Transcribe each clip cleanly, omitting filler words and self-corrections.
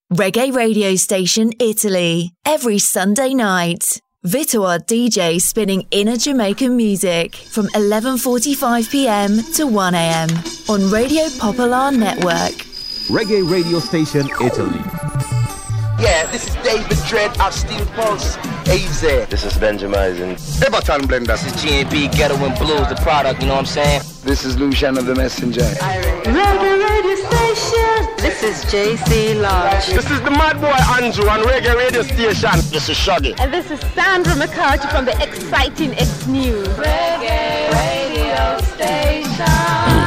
Reggae radio station Italy, every Sunday night. Vitoa DJ spinning inner Jamaican music from 11:45 p.m. to 1 a.m. on Radio Popolare Network. Reggae radio station Italy. Yeah, this is David Dredd of Steel Pulse. AZ. This is Benjamin. Everton Blender. This is G&B Ghetto and Blues, the product, you know what I'm saying? This is Lucian of the Messenger. Reggae radio station. This is JC Lodge. This is the Mad Boy Andrew on Reggae radio station. This is Shaggy. And this is Sandra McCarthy from the exciting X News. Reggae radio station.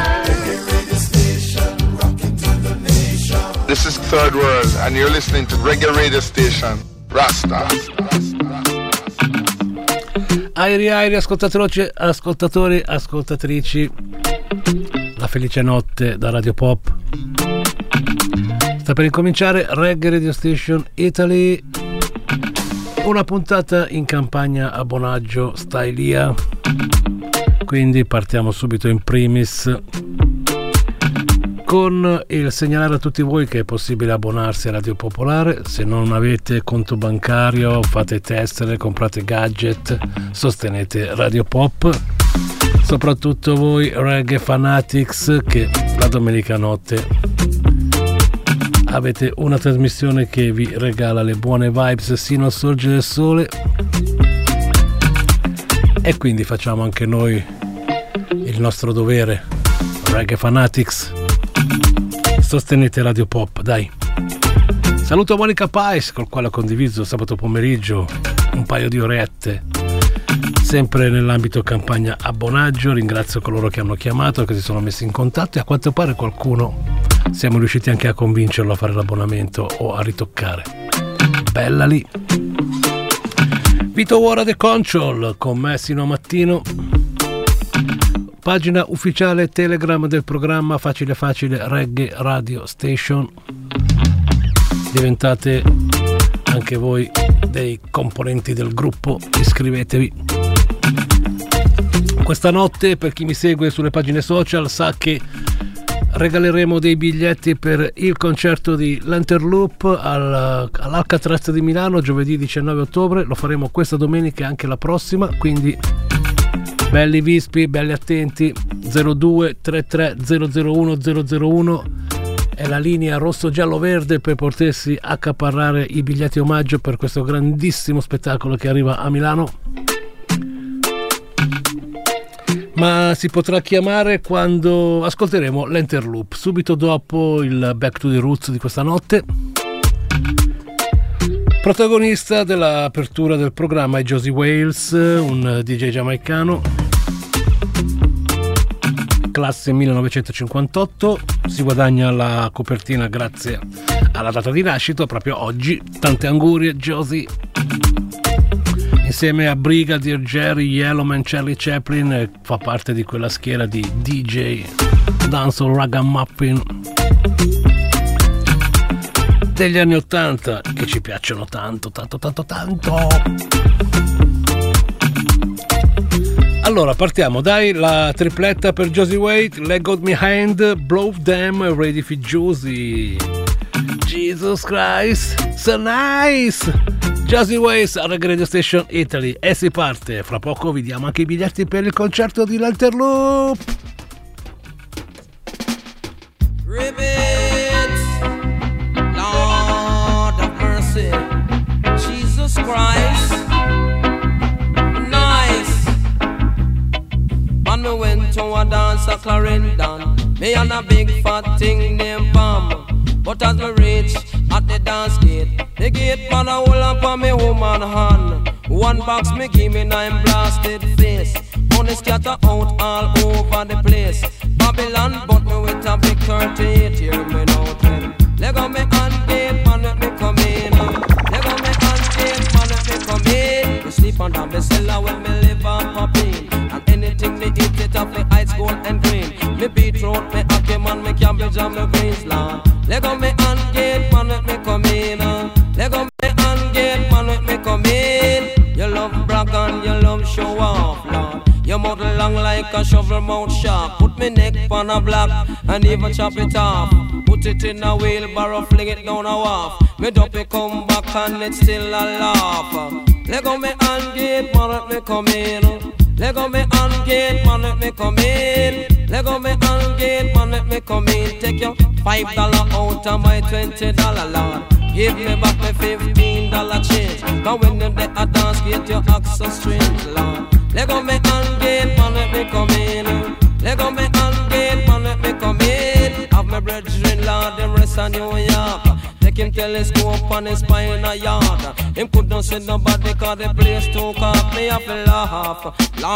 This is Third World, and you're listening to Reggae Radio Station, Rasta. Airi, ascoltatori, ascoltatrici, la felice notte da Radio Pop. Sta per incominciare Reggae Radio Station Italy, una puntata in campagna abbonaggio Stylia, quindi partiamo subito in primis con il segnalare a tutti voi che è possibile abbonarsi a Radio Popolare. Se non avete conto bancario, fate tessere, comprate gadget, sostenete Radio Pop, soprattutto voi Reggae Fanatics che la domenica notte avete una trasmissione che vi regala le buone vibes sino al sorgere del sole, e quindi facciamo anche noi il nostro dovere. Reggae Fanatics, sostenete Radio Pop, dai. Saluto Monica Pais, col quale ho condiviso sabato pomeriggio un paio di orette, sempre nell'ambito campagna abbonaggio. Ringrazio coloro che hanno chiamato, che si sono messi in contatto, e a quanto pare qualcuno siamo riusciti anche a convincerlo a fare l'abbonamento o a ritoccare. Bella lì. Vito Wara The Control con me sino a mattino. Pagina ufficiale Telegram del programma Facile Reggae Radio Station. Diventate anche voi dei componenti del gruppo, iscrivetevi. Questa notte, per chi mi segue sulle pagine social, sa che regaleremo dei biglietti per il concerto di L'Interloop all'Alcatraz di Milano giovedì 19 ottobre. Lo faremo questa domenica e anche la prossima, quindi belli vispi, belli attenti. 02 33 001 001 è la linea rosso-giallo-verde per potersi accaparrare i biglietti omaggio per questo grandissimo spettacolo che arriva a Milano. Ma si potrà chiamare quando ascolteremo l'Interloop, subito dopo il Back to the Roots di questa notte. Protagonista dell'apertura del programma è Josie Wales, un DJ giamaicano, classe 1958, si guadagna la copertina grazie alla data di nascita, proprio oggi. Tante angurie Josie. Insieme a Brigadier Jerry Yellowman, Charlie Chaplin, fa parte di quella schiera di DJ dancehall ragamuffin degli anni 80 che ci piacciono tanto. Allora partiamo, dai, la tripletta per Josie Wade, Leg Got Me Hand, Blow Them, Ready for Josie. Jesus Christ, so nice! Josie Wade a Reggae Radio Station Italy, e si parte. Fra poco vi diamo anche i biglietti per il concerto di L'Interloop. Ribbit, Lord of mercy, Jesus Christ, nice. And me went to a dance a Clarendon, me and a big fat thing named Pam. But as me reach at the dance gate, the gate man a hold up on me woman hand. One box me give me 9 blasted face. Money scatter out all over the place. Babylon but me with a big 38, hear me now tell. Leg on me hand gate, man let me come in. Leg on me hand gate, man let me come in. Me sleep under me cellar when me live and pop in. And anything me eat it off me ice gold and green. Me beetroot, me hockey man, me cabbage and me Queensland. Leg on me hand gate, man let me come in. Leg on me hand gate, man let me come in. You love brag and you love show off, Lord. Your mouth long like like a shovel mouth shark. Put me neck on a block and even chop it off. Put it in a wheelbarrow, fling it down a wharf. Me duppy come back and it's still a laugh. Let go me and gate, man, let me come in. Let go me and gate, man, let me come in. Let go me and gate, man, let me come in. Take your $5 out of my $20, Lord. Give me back my $15 change. Cause when them they a dance, get your axe so strange, Lord. Let go me and gate, man, let me come in. Let go me and gate, man, let me come in. Have my brethren, Lord, the rest of New York. Take him telescope on his spine a yard. Him couldn't see nobody cause the place too cold. Me have to laugh.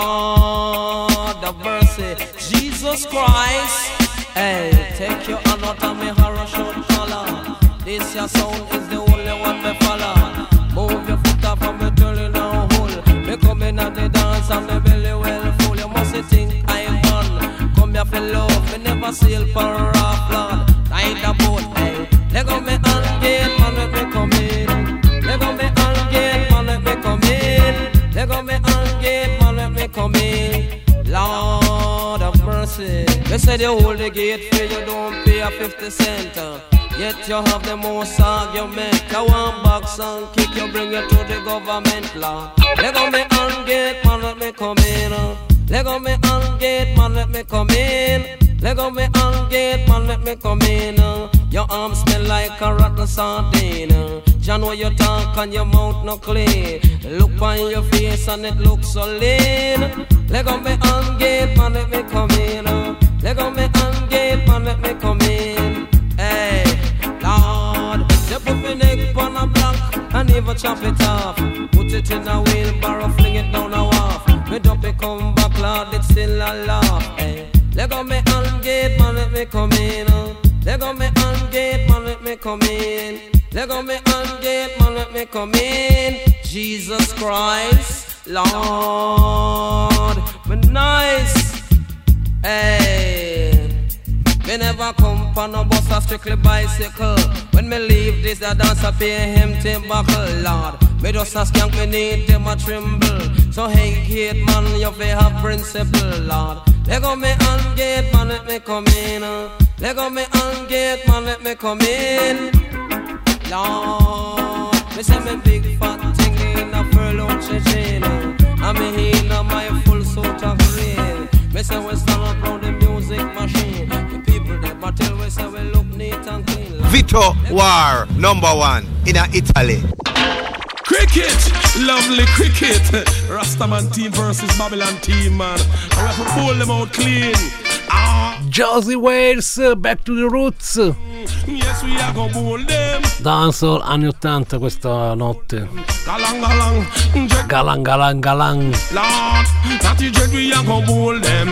Lord of mercy, Jesus Christ. Hey, take your hand out of me horror short collar. This your sound is the only one me follow. Move your foot off and me tell you now hold. Me come in at the dance and me belly well full. You must think I'm on. Come here for love, me never sail for a rough Lord. Neither boat, hey. Let go me and gate, man, let me come in. Let go me and gate, man, let me come in. Let go me and gate, man, let me come in. Lord of mercy. They said you hold the gate for you don't pay a 50 cent. Yet you have the most argument. You want box and kick, you bring you to the government law. Let go me and gate, man, let me come in. Let go me and gate, man, let me come in. Let go me and gate, man, let me come in. Your arms smell like a rotten sardine. John, what you talk and your mouth no clean. Look on your face and it looks so lean. Let go me and gate, man, let me come in. Let go me and gate, man, let me come in. Hey, Lord, you put me neck on a block and even chop it off. Put it in a wheelbarrow, fling it down a wharf. Me duppy come back, Lord, it's still a laugh. Hey, let go me and gate, man, let me come in. Let go me and gate, man, let me come in. Let go me and gate, man, let me come in. Jesus Christ, Lord, me nice. Hey, me never come for no bus or strictly bicycle. When me leave this, the dance I pay empty buckle, Lord. Me just a skank, me need them a tremble. So hey, gate, man, you fi have principle, Lord. Let go me and gate, man, let me come in. Let go me and gate, man, let me come in. Lord, me say me big fat thing in a furlong chain. And me in my full suit of green. Me say we stand up round the music machine. The people that but tell we say we look neat and clean. Vito War, #1 in Italy. Cricket, lovely cricket. Rastaman team versus Babylon team, man. And we have to pull them out clean. Josie Wales, Back to the Roots. Yes, we are gonna bowl them. Dancehall anni 80 questa notte. Galang, galang. Galang, galang, galang. Lord, that is dread, we are gonna bowl them.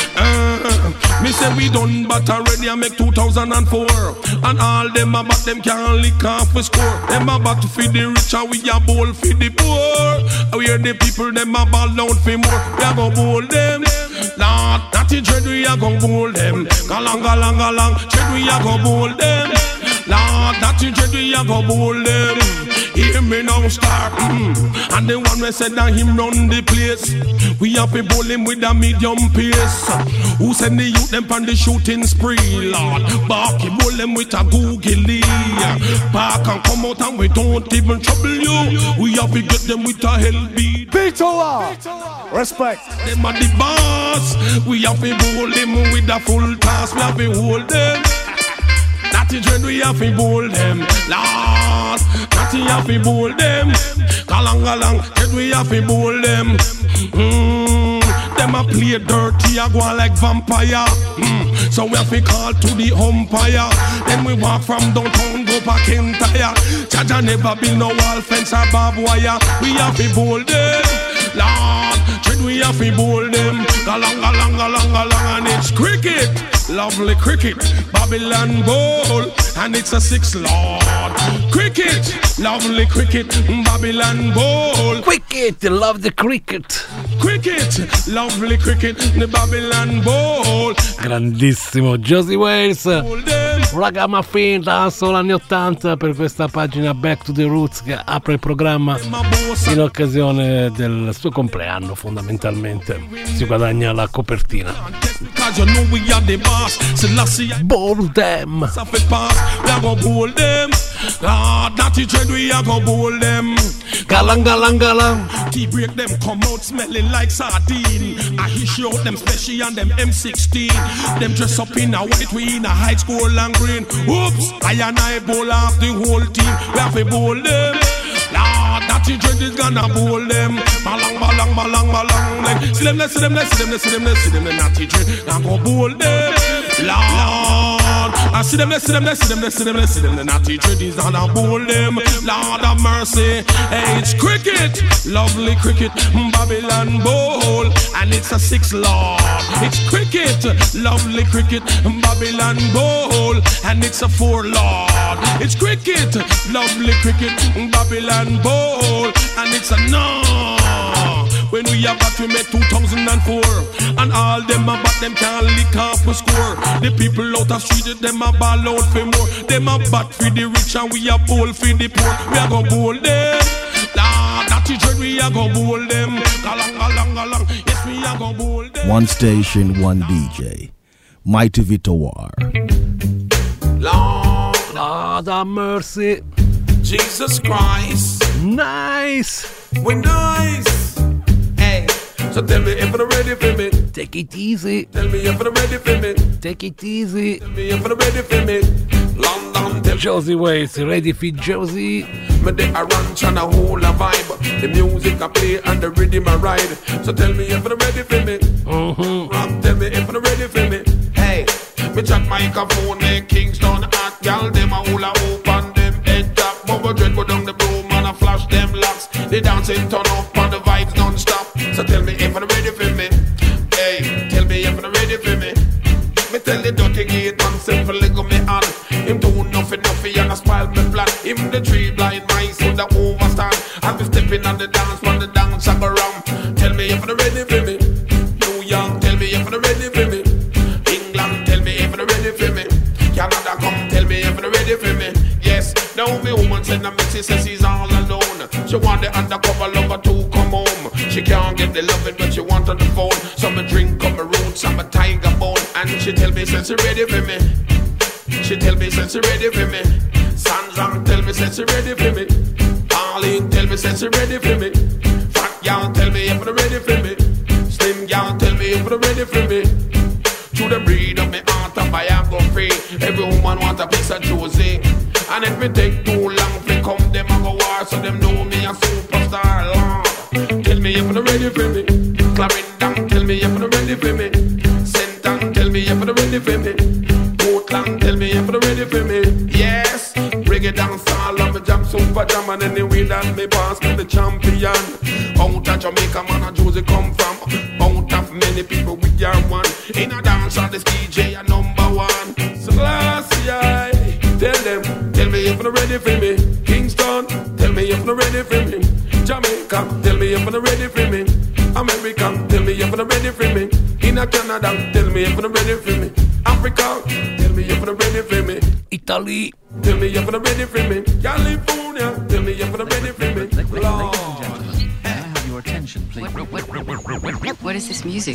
Me say we done but already I make 2004. And all them about them can't lick off we score. Them about to feed the rich and we a bowl feed the poor. We are the people them a ball out for more. We a gonna bowl them. Lord, that is dread, we a gonna bowl them. Galang, galang, galang. Dread, we a gonna bowl them. Lord, that is dread, we a gonna bowl them. Hear me now start. And the one we said that him run the place. We have to bowl him with a medium pace. Who send the youth them on the shooting spree, Lord? Barky bowl them with a googly. Park and come out and we don't even trouble you. We have to get them with a hell beat. Vito, respect. Them are the boss. We have to bowl them with a full task. We have to hold them. That is when we have to bowl them, Lord. That we have to bowl them. Galang, galang. Then we have to bowl them. Them a play dirty, a go like vampire. So we have to call to the umpire. Then we walk from downtown, go back in tire. Jaja never build no wall fence or barbed wire. We have to bowl them, Lord. Then we have to bowl them. Galang, galang, galang, galang. And it's cricket, lovely cricket. Babylon bowl, and it's a 6 Lord. Cricket, lovely cricket. Babylon bowl. Cricket, love the cricket. Cricket, lovely cricket, the Babylon bowl. Grandissimo Josie Wales. Ragamuffin Dancehall anni 80 per questa pagina Back to the Roots che apre il programma in occasione del suo compleanno. Fondamentalmente si guadagna la copertina. Bowl them. Natty Dread, we a go bowl them. Galang, galang, galang. Tea break them come out smelling like sardine. I hiss out them special and them M16. Them dress up in a white, we in a high school and green. Oops, I and I bowl off the whole team. We have to bowl them. Lord, Natty Dread is gonna bowl them. Balang, balang, balang, balang. Like, see them, let's see them, let's see them, let's see them, let's see them. The Natty Dread, gonna go bowl them. Lord, I see them, let's see them, let's see them, let's see them, let's see them. The Natty Dread is gonna bowl them. Lord of mercy, hey, it's cricket, lovely cricket, Babylon Bowl, and it's a 6 Lord. It's cricket, lovely cricket, Babylon Bowl, and it's a 4 Lord. It's cricket, lovely cricket, Babylon Bowl, and it's a no. When we are back, we met 2004, and all them a bat, them can't lick off a score. The people out of street, them a ball out for more. Them a bat for the rich, and we a bowl for the poor. We a go bowl them. Natty Dread, we a go bowl them. Galang, galang, galang. Yes, we a go bowl them. One station, one DJ. Mighty Vitawar. Lord have mercy. Jesus Christ. Nice. We nice. Hey, so tell me if you're ready for me. Take it easy. Tell me if you're ready for me. Take it easy. Tell me if you're ready for me. London, tell Josie Wales, ready for Josie. Me dey a ranch and a whole a vibe. The music I play and the rhythm I ride. So tell me if you're ready for me. Tell me if you're ready for me. Hey, me chat microphone in Kingston at y'all them a hula hoop and them head top. Bubble dread go down the broom and a flash them locks. The dancing turn up and the vibes non stop. So tell me if you're ready for me. Hey, tell me if you're ready for me. Me tell the dirty gate man simply go me on. Him do nothing and I spoil me plan. Him the 3 blind mice with the overstand. I'll be stepping on the dance when the dance I go round. Tell me if you're ready for me. New York, tell me if you're ready for me. England, tell me if you're ready for me. Canada, come tell me if you're ready for me. Yes, now me woman send a message says she's all alone. She want the undercover lover to come home. She can't get the loving but she want on the phone. So me drink up my roots, I'm a tiger bone. And she tell me since she ready for me. She tell me since she ready for me. Sandra tell me since she ready for me. Arlene tell me since she ready for me. Fat y'all tell me if you're ready for me. Slim y'all tell me if you're ready for me. To the breed of me heart of biography. Every woman want a piece of Josie. And if me take too long to come them a go war. So them know me a superstar. Lord, tell me if you're ready for me. Clarendon tell me if you're ready for me. Senton tell me if you're ready for me. Portland tell me if you're ready for me. Yes, reggae dance all of me jam super jam. And anyway that me pass me the champion. Out of Jamaica man and Josie come from. Out of many people we are one. In a dance on this DJ a #1. So classy I tell them, tell me if you're ready for me. Kingston, tell me if you're ready for me. Jamaica, tell me if you're ready for me. America, tell me if you're ready for me. In a Canada, tell me if you're ready for me. Africa, tell me if you're ready for me. Italy, tell me if you're ready for me. California, tell me if you're ready for me. Lord. Attention, please. What is this music?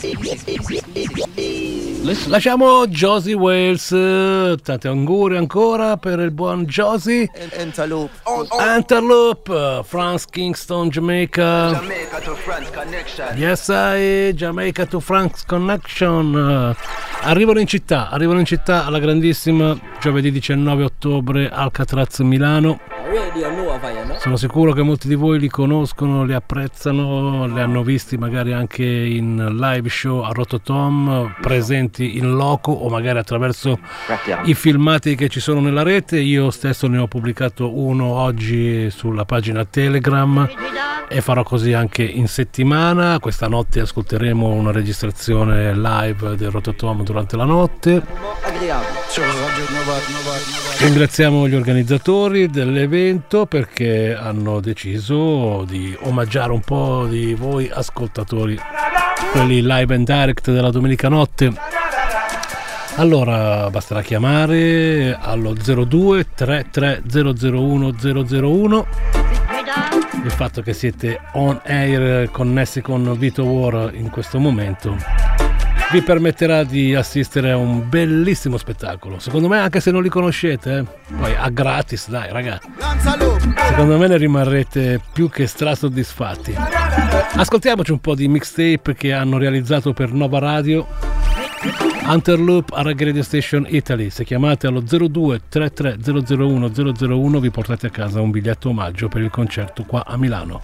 Lasciamo Josie Wales. Tanti auguri ancora per il buon Josie. Interloop, France, Kingston, Jamaica. Jamaica to France Connection. Yes, Jamaica to France Connection. Arrivano in città alla grandissima giovedì 19 ottobre Alcatraz Milano. Sono sicuro che molti di voi li conoscono, li apprezzano, li hanno visti magari anche in live show a Rototom, presenti in loco o magari attraverso i filmati che ci sono nella rete. Io stesso ne ho pubblicato uno oggi sulla pagina Telegram e farò così anche in settimana. Questa notte ascolteremo una registrazione live del Rototom durante la notte. Ringraziamo gli organizzatori dell'evento perché hanno deciso di omaggiare un po' di voi ascoltatori, quelli live and direct della domenica notte. Allora basterà chiamare allo 02 33 001 001. Il fatto che siete on air connessi con Vito War in questo momento vi permetterà di assistere a un bellissimo spettacolo, secondo me, anche se non li conoscete, poi a gratis, dai raga, secondo me ne rimarrete più che strasoddisfatti. Ascoltiamoci un po' di mixtape che hanno realizzato per Nova Radio, Interloop a Reggae Radio Station Italy. Se chiamate allo 02 33 001 001 vi portate a casa un biglietto omaggio per il concerto qua a Milano.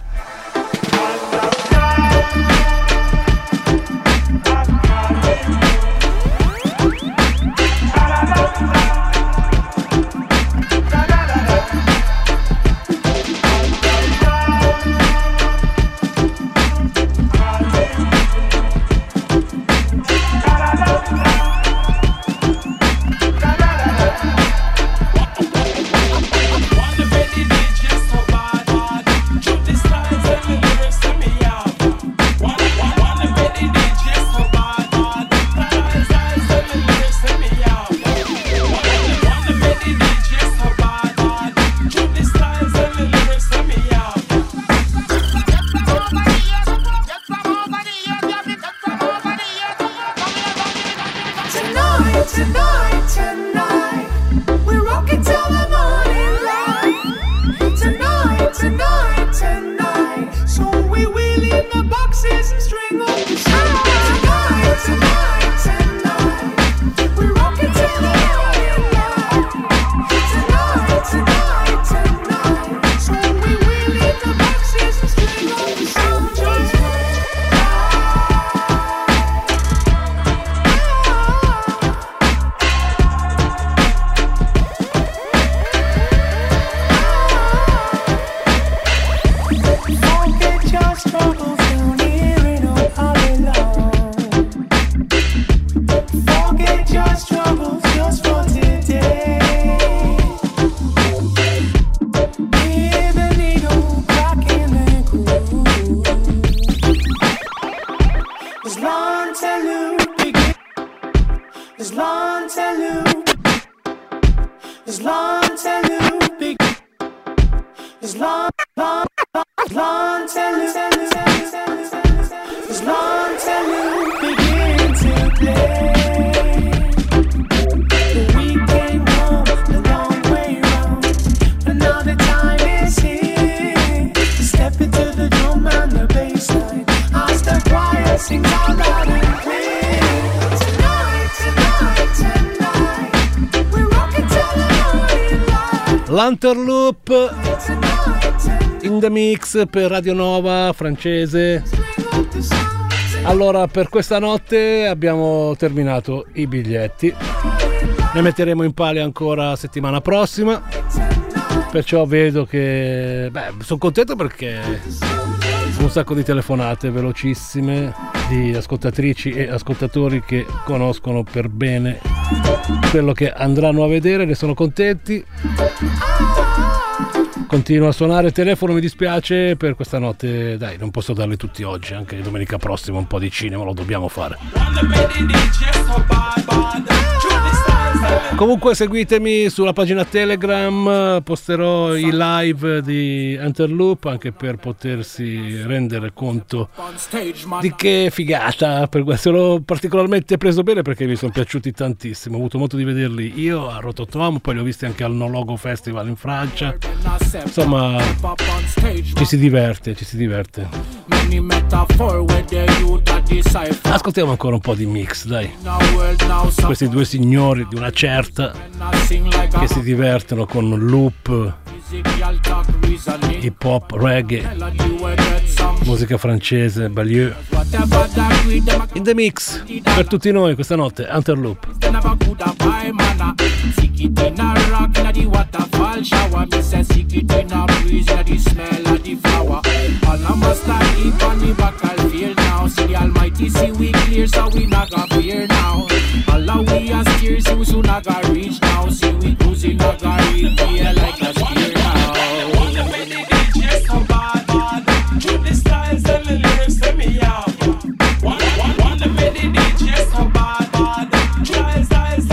L'Interloop in the mix per Radio Nova francese. Allora, per questa notte abbiamo terminato i biglietti, ne metteremo in palio ancora settimana prossima, perciò vedo che sono contento perché un sacco di telefonate velocissime di ascoltatrici e ascoltatori che conoscono per bene quello che andranno a vedere, ne sono contenti. Continua a suonare il telefono, mi dispiace per questa notte, dai, non posso darli tutti oggi, anche domenica prossima un po' di cinema lo dobbiamo fare. Comunque seguitemi sulla pagina Telegram, posterò i live di Interloop anche per potersi rendere conto di che figata, sono particolarmente preso bene perché mi sono piaciuti tantissimo, ho avuto modo di vederli io a Rototom, poi li ho visti anche al No Logo Festival in Francia, insomma ci si diverte. Ascoltiamo ancora un po' di mix, dai, questi due signori di una certa che si divertono con loop, hip hop, reggae, musica francese, Balieu. In the mix per tutti noi questa notte, Interloop. Almighty see we clear, so we not got fear now. Allah we are scared, so we soon not got reach now. See we cruising, not got reach, yeah, like a steer now. Wonder when the DJs come bad, keep the styles and the lyrics let me out. Wonder when the DJs come bad, styles.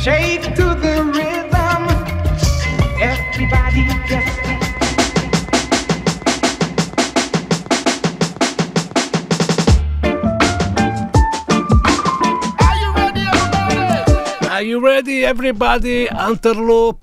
Shake to the rhythm. Everybody just Are you ready everybody? Interloop.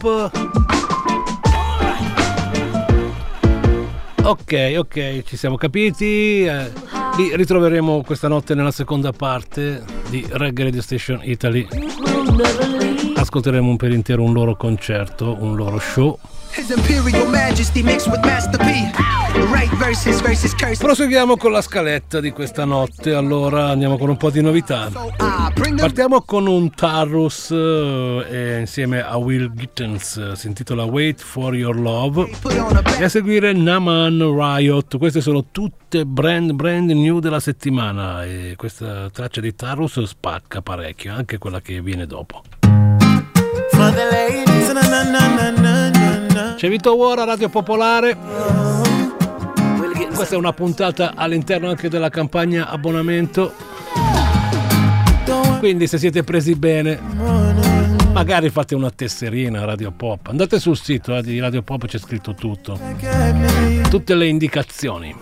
Ok, ci siamo capiti. Li ritroveremo questa notte nella seconda parte di Reggae Radio Station Italy. Ascolteremo per intero un loro concerto, un loro show. His Imperial Majesty mixed with Master P. Right versus curse. Proseguiamo con la scaletta di questa notte. Allora andiamo con un po' di novità. Partiamo con un Tarrus insieme a Will Gittens, si intitola Wait for Your Love, e a seguire Naman Riot. Queste sono tutte brand new della settimana e questa traccia di Tarrus spacca parecchio, anche quella che viene dopo. C'è Vito War a Radio Popolare. Questa è una puntata all'interno anche della campagna abbonamento, quindi se siete presi bene magari fate una tesserina a Radio Pop, andate sul sito di Radio Pop, c'è scritto tutto, tutte le indicazioni.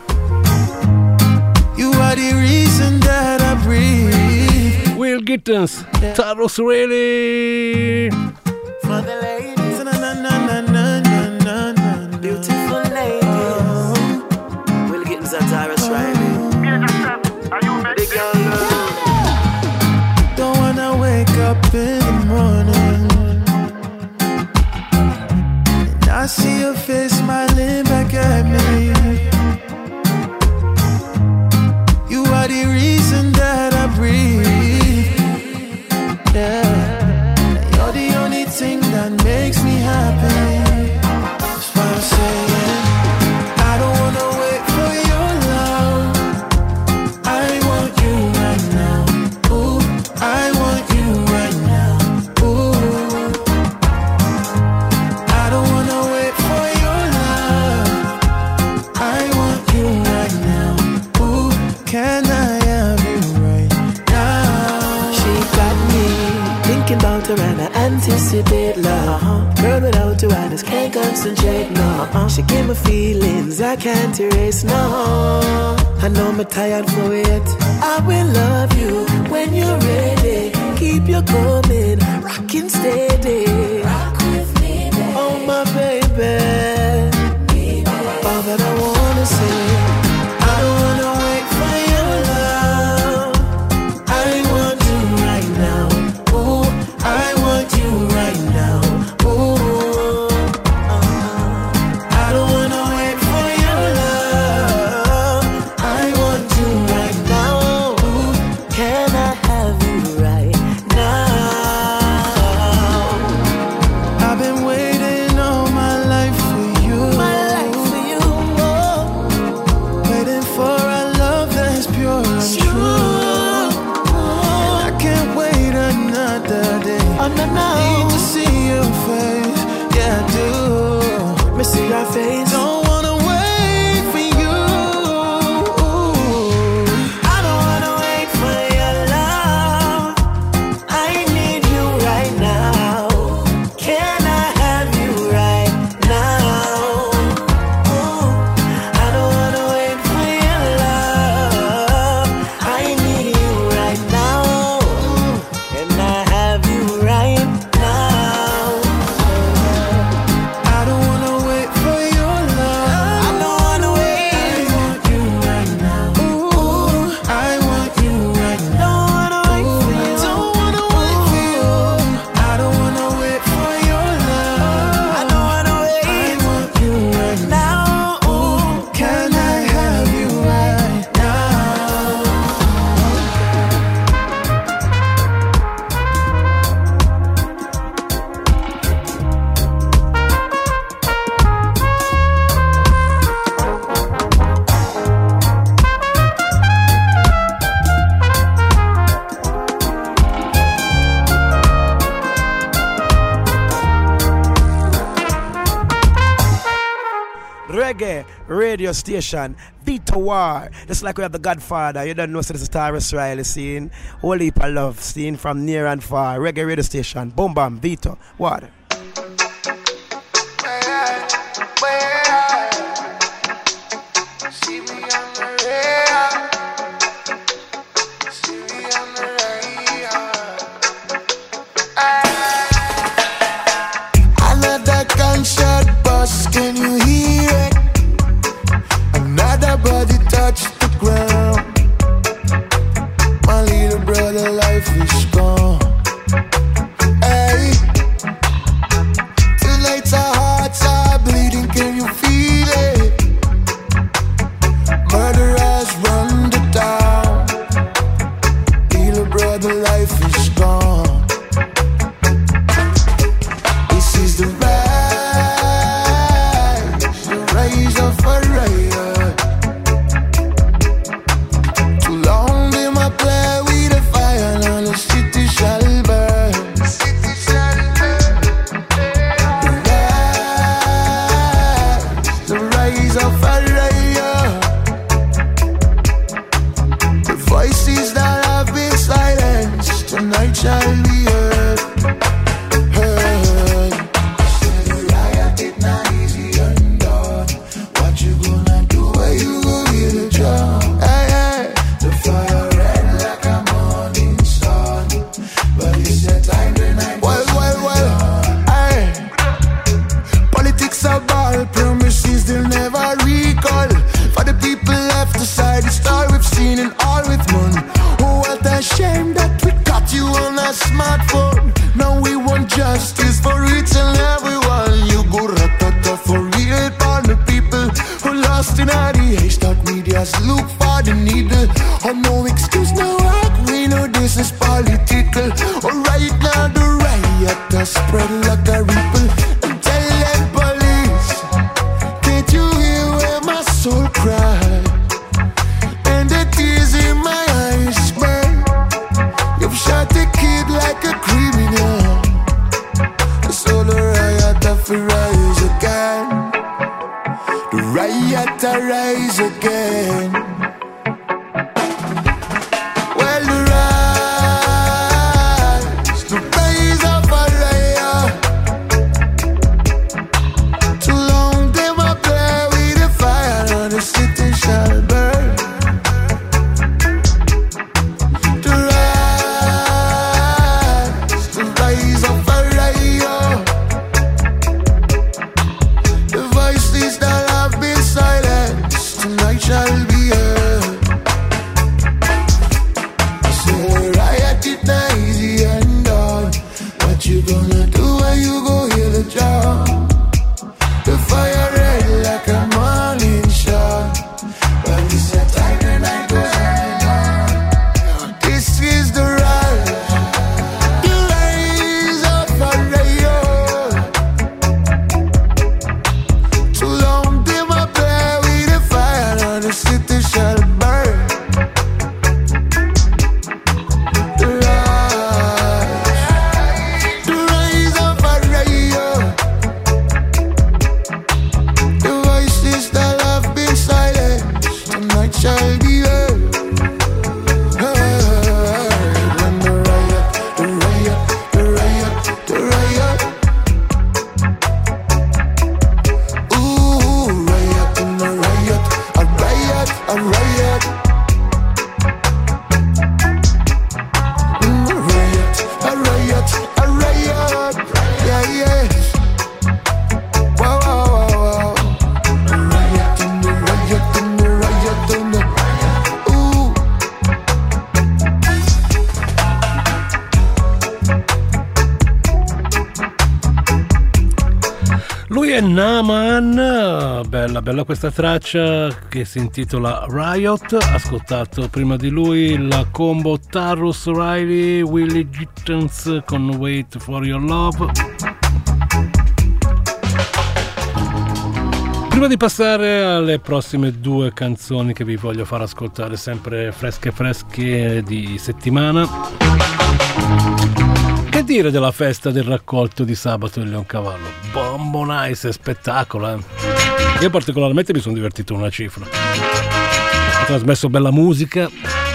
Will Gittens, Tarrus Really. Beautiful lady, Will Gittens and Tarrus Riley. Big girl, don't wanna wake up in the morning and I see your face smiling back at me. You are the reason that I breathe. Yeah, you're the only thing that makes me happy. That's why I'm saying I don't wanna wait for your love. I want you right now. Ooh, I want you right now. Ooh, I don't wanna wait for your love. I want you right now. Ooh, can I have you right now? she got me thinking about her and I anticipate love. Girl without her I just can't concentrate, no. She gave me feelings I can't erase, no. I know I'm tired for it. I will love you when you're ready. Keep you coming, rockin' steady. Rock with me, baby. Oh my baby, all that I wanna say. I don't wanna wait for your love. I want you right now. Ooh, I want you right now. Ooh, I don't wanna wait for your love. I want you right now. Ooh, can I have you right now? reggae radio station, Vito War. Just like we have the Godfather, you don't know, so this is Tarrus Riley scene. Whole heap of love scene from near and far. Reggae radio station, boom bam, Vito War. Can you hear it? Another body touched the ground. My little brother life is gone. Hey, tonight's our hearts are bleeding. Can you feel it? Murderers run the town. Little brother life is gone. This is the rise of a riot. Too long they might play with the fire, and the city shall burn. The city shall burn. The rise of a riot. The voices that have been silenced tonight shall be heard. Promises they'll never recall. For the people left aside, it's all we've seen and all with money. Oh, what a shame that we got you on a smartphone. Now we want justice for each and everyone. You go ratata for real, all the people who lost in all the haystack medias look for the needle. Oh, no excuse, no work, we know this is political. Oh, right now the riot has spread like a ripple. And tell them police, can't you hear where my soul cry? And the tears in my eyes burn. You've shot a kid like a criminal. So the riot have to rise again. The riot to rise again. Well, the rise of a riot. Too long they might play with the fire, and the city shall burn. The rise of a riot. The voices that have been silenced tonight shall be heard. Say riot it not easy and all. What you gonna do when you go hear the drum? The fire red like a morning shot. But this a time the night goes on. This is the rise of a riot. Too long they might play with the fire, and the city shall burn. The rise of a riot. The voices that have been silenced tonight shall be heard. When the riot, the riot, the riot, the riot. Ooh, riot and a riot, a riot, a riot. A riot, a riot, yeah, yeah. Wow, wow, wow, wow. A riot and a riot and a riot and a ooh. Lui è Naman, bella questa traccia che si intitola Riot. Ascoltato prima di lui la combo Tarrus Riley, Willie Gittens con Wait for Your Love. Prima di passare alle prossime due canzoni che vi voglio far ascoltare, sempre fresche di settimana, che Che dire della festa del raccolto di sabato del Leoncavallo? Bombo nice, spettacolo. Io particolarmente mi sono divertito una cifra. Ho trasmesso bella musica.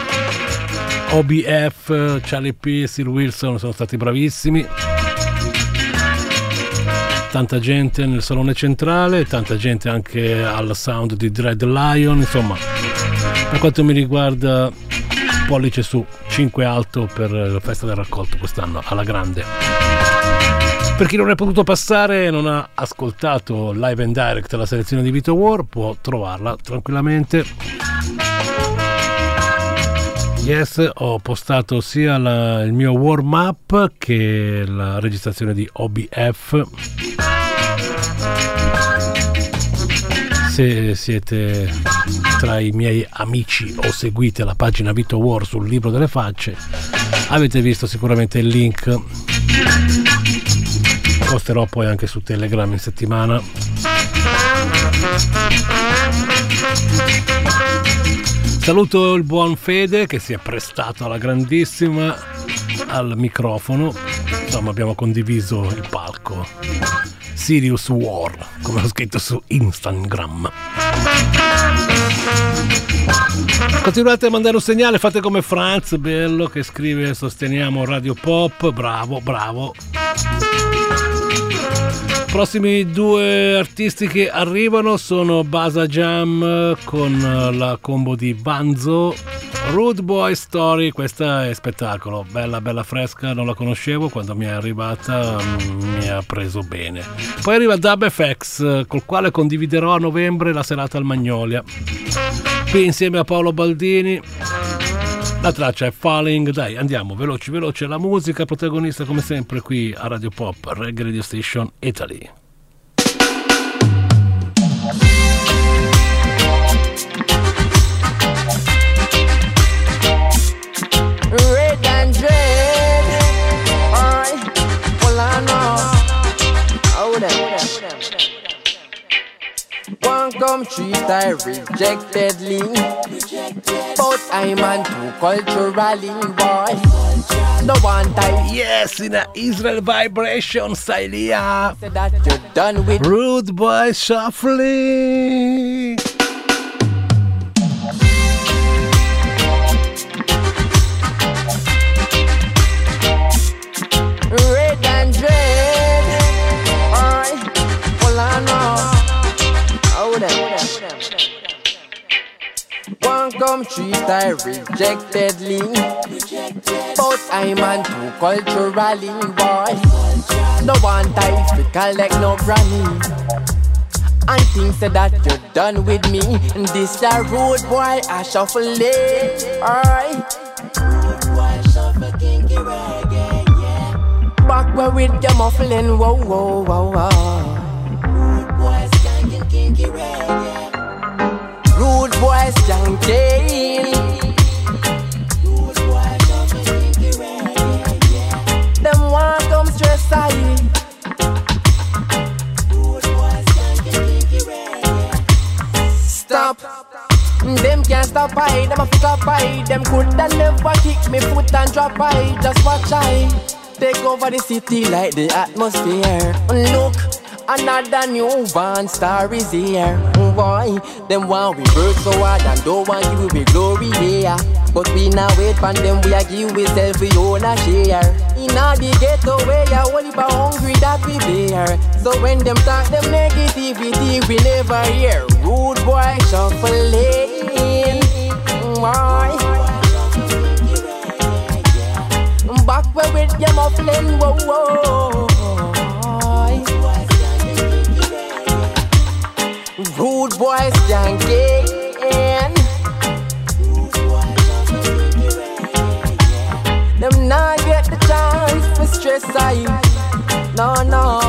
OBF, Charlie P, Steve Wilson sono stati bravissimi. Tanta gente nel salone centrale, tanta gente anche al sound di Dread Lion. Insomma, per quanto mi riguarda, pollice su, 5 alto per la festa del raccolto quest'anno alla grande. Per chi non è potuto passare e non ha ascoltato live and direct la selezione di Vito War, può trovarla tranquillamente. Yes, ho postato sia il mio warm up che la registrazione di OBF. Se siete tra i miei amici o seguite la pagina Vito War sul libro delle facce, avete visto sicuramente il link. Posterò poi anche su Telegram in settimana. Saluto il buon Fede che si è prestato alla grandissima al microfono. Insomma, abbiamo condiviso il palco. Serious War, come ho scritto su Instagram. Continuate a mandare un segnale, fate come Franz Bello che scrive: sosteniamo Radio Pop. Bravo, bravo. Prossimi 2 artisti che arrivano sono Basa Jam con la combo di Banzo, Rude Boy Story. Questa è spettacolo, bella bella fresca, non la conoscevo, quando mi è arrivata mi ha preso bene. Poi arriva Dub FX, col quale condividerò a novembre la serata al Magnolia, qui insieme a Paolo Baldini. La traccia è Falling. Dai, andiamo veloci veloci alla musica, protagonista come sempre qui a Radio Pop, Reggae Radio Station Italy. Red and dread, alright, well I know, hold on. One come treat I rejectedly, but I'm on too culturally, boy. No one time. Yes, in a Israel vibration style, yeah. Say that you're done with Rude Boy Shuffling. Red and dread, alright, well I know. Hold on. One come treat I rejectedly, but I'm on too culturally, boy. No one time to collect no granny, and think say that you're done with me. And this a rude boy I shuffle it, alright. Rude boy shuffle kinky reggae, yeah. Back where with your muffling, whoa whoa whoa whoa. Rude boy skanking kinky reggae. Rude boys skanking. Rude boys shuffle kinky reggae, yeah. Them want come stress I. Rude boys skanking kinky reggae. Stop. Them can't stop I. Them a fuck up I. Them coulda never kick me foot and drop I. Just watch I. Take over the city like the atmosphere. Look, another new one star is here. Boy, them want we work so hard and don't want give we glory here. But we now wait for them, we a give we self we own a share. In all the ghetto way, I only for hungry that we bear. So when them talk them negativity, we never hear. Rude boy shuffling, boy. Back where with your muffling, whoa whoa. Rude boys skanking. Them not get the chance for stress I. No, no.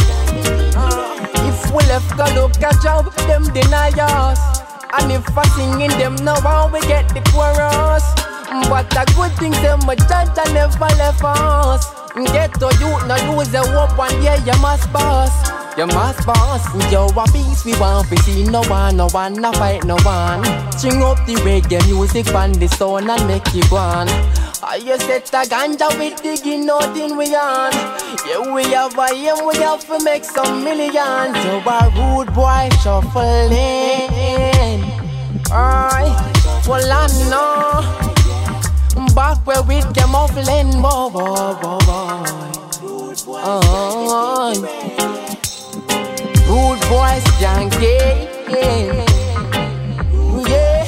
If we left go look a job, them deny us. And if I sing in them now on we get the chorus. But a good thing them a judge and never left us. Get to you, no lose the hope one day you must pass. You must pass. Yo, a peace we want to see no one no fight no one. String up the reggae music from the sound and make it go on. I just set a ganja with digging nothing we on. Yeah, we have a aim, we have to make some millions. So a rude boy shuffling. Aye, well I know. Back where we came off lane, boy, boy, boy. Rude boys janky. Yeah.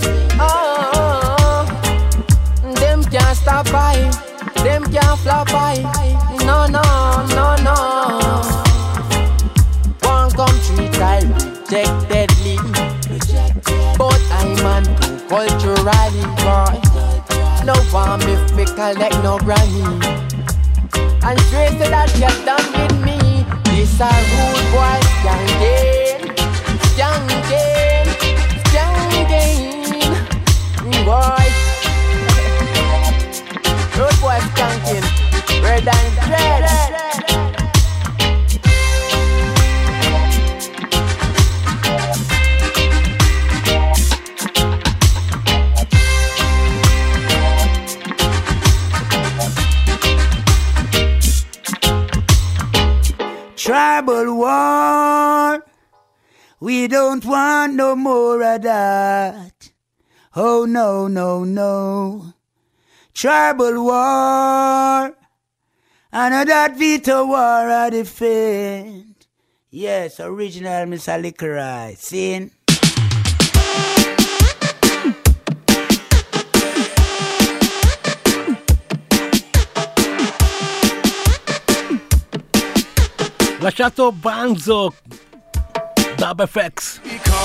Them can't stop by. Them can't flop by. No, no, no, no. One come treat I rejectedly. But I'm on too culturally, boy. No one me fi collect no granny. And straight to that get done with me. This a rude boy skanking, skanking, skanking. Boy, rude boy skanking, red and red. Tribal war, we don't want no more of that. Oh no, no, no. Tribal war, I know that Vito war I defend. Yes, original Mr. Licorice, see? Lasciato Banzo, Dub FX.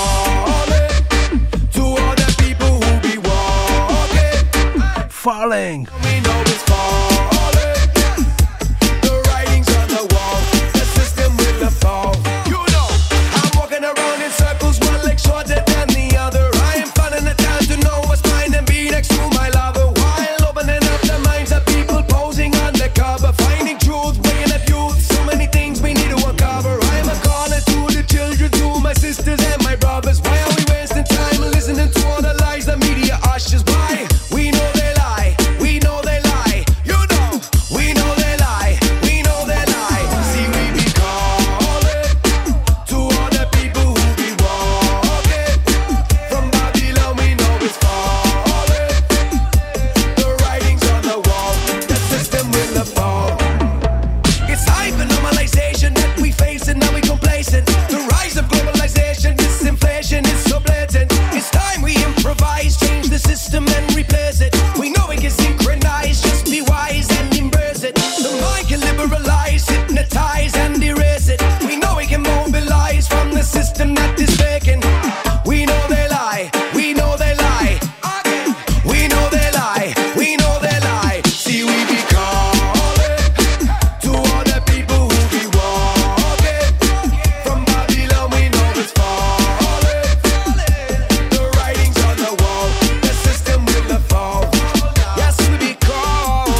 To all the people who be walking, falling. We know it's falling. The writings on the wall, the system will fall. You know, I'm walking around in circles, one leg shorter than the other. I am finding the time to know what's mine and be next to my lover, while opening up the minds of people posing undercover, finding truth, bringing up youth. So many things we need to uncover. I'm a caller to the children, to my sisters and my brothers. Why are we wasting time listening to all the lies the media ushers? Why? We know they lie. We know they lie. You know. We know they lie. We know they lie. See, we be calling to all the people who be walking. From Babylon we know it's falling. The writings on the wall, the system will fall. It's hyper normalization that we face and now we complacent. The rise of globalization, disinflation is so blatant. It's time we improvise, change the system and replace it. We know we can synchronize, just be wise and embrace it. The mind can liberalize, hypnotize and erase it. We know we can mobilize from the system that is vacant. We know they lie, we know they lie. We know they lie, we know they lie. See, we be calling to all the people who be walking. From Babylon we know it's falling. The writings on the wall, the system will fall. Yes, we be calling.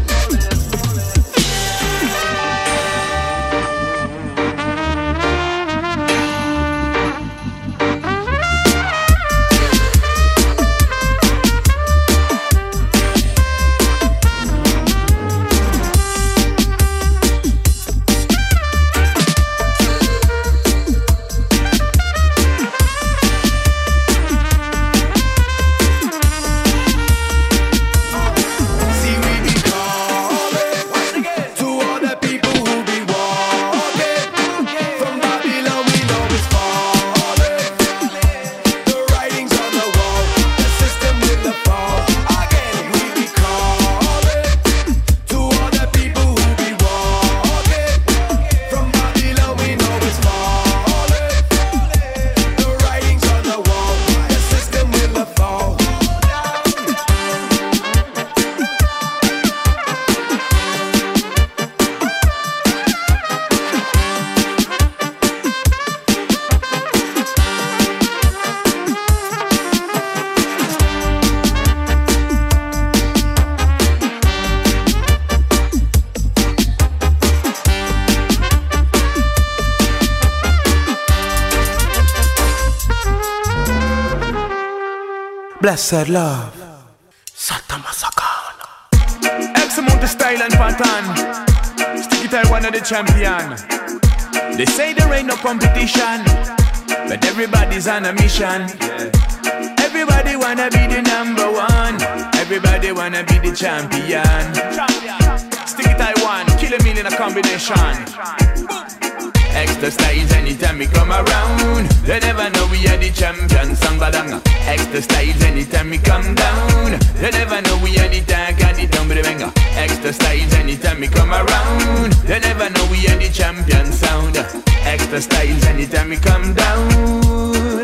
See, we be calling to all the people who be walking. From Babylon we know it's falling. The writings on the wall, the system will fall. Again, we be calling to all the people who be walking. From Babylon we know it's falling. The writings on the wall, the system will fall. Blessed love, Sata Masakana. the style and pattern. Sticky Tie, one of the champion. They say there ain't no competition, but everybody's on a mission. Everybody wanna be the number one. Everybody wanna be the champion. Sticky Tie one, kill a million a combination. Extra styles anytime we come around. They never know we are the champion. Song badanga. Extra styles anytime we come down. They never know we are the tank and the tongue with the banger. Extra styles anytime we come around. They never know we are the champion sound. Extra styles anytime we come down.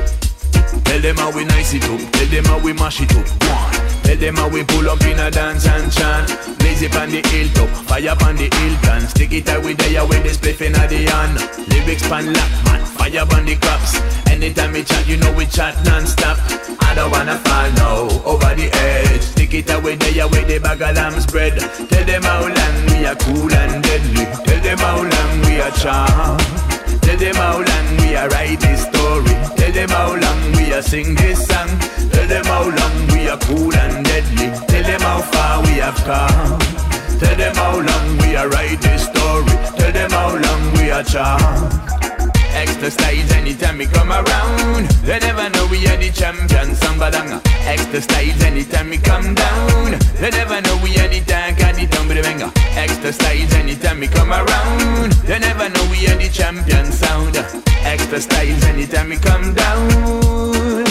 Tell them how we nice it up. Tell them how we mash it up. Tell them how we pull up in a dance and chant. Blaze it on the hilltop, fire on the Hilton. Sticky Tie with the with the spliff in the hand. Lyrics pan lock, man, fire on the crops. Anytime we chat, you know we chat non-stop. I don't wanna fall now, over the edge. Sticky Tie with the bag of lamb's bread. Tell them how long we are cool and deadly. Tell them how long we are charm. Tell them how long we are write this story. Tell them how long we are sing this song. Tell them how long we are cool and deadly. Tell them how far we have come. Tell them how long we are write this story. Tell them how long we are charm. Extra styles anytime we come around. They never know we are the champions. Sambadanga. Extra styles anytime we come down. They never know we are the tank and the tongue with the banger. Extra styles anytime we come around. They never know we are the champion sound. Extra styles anytime we come down.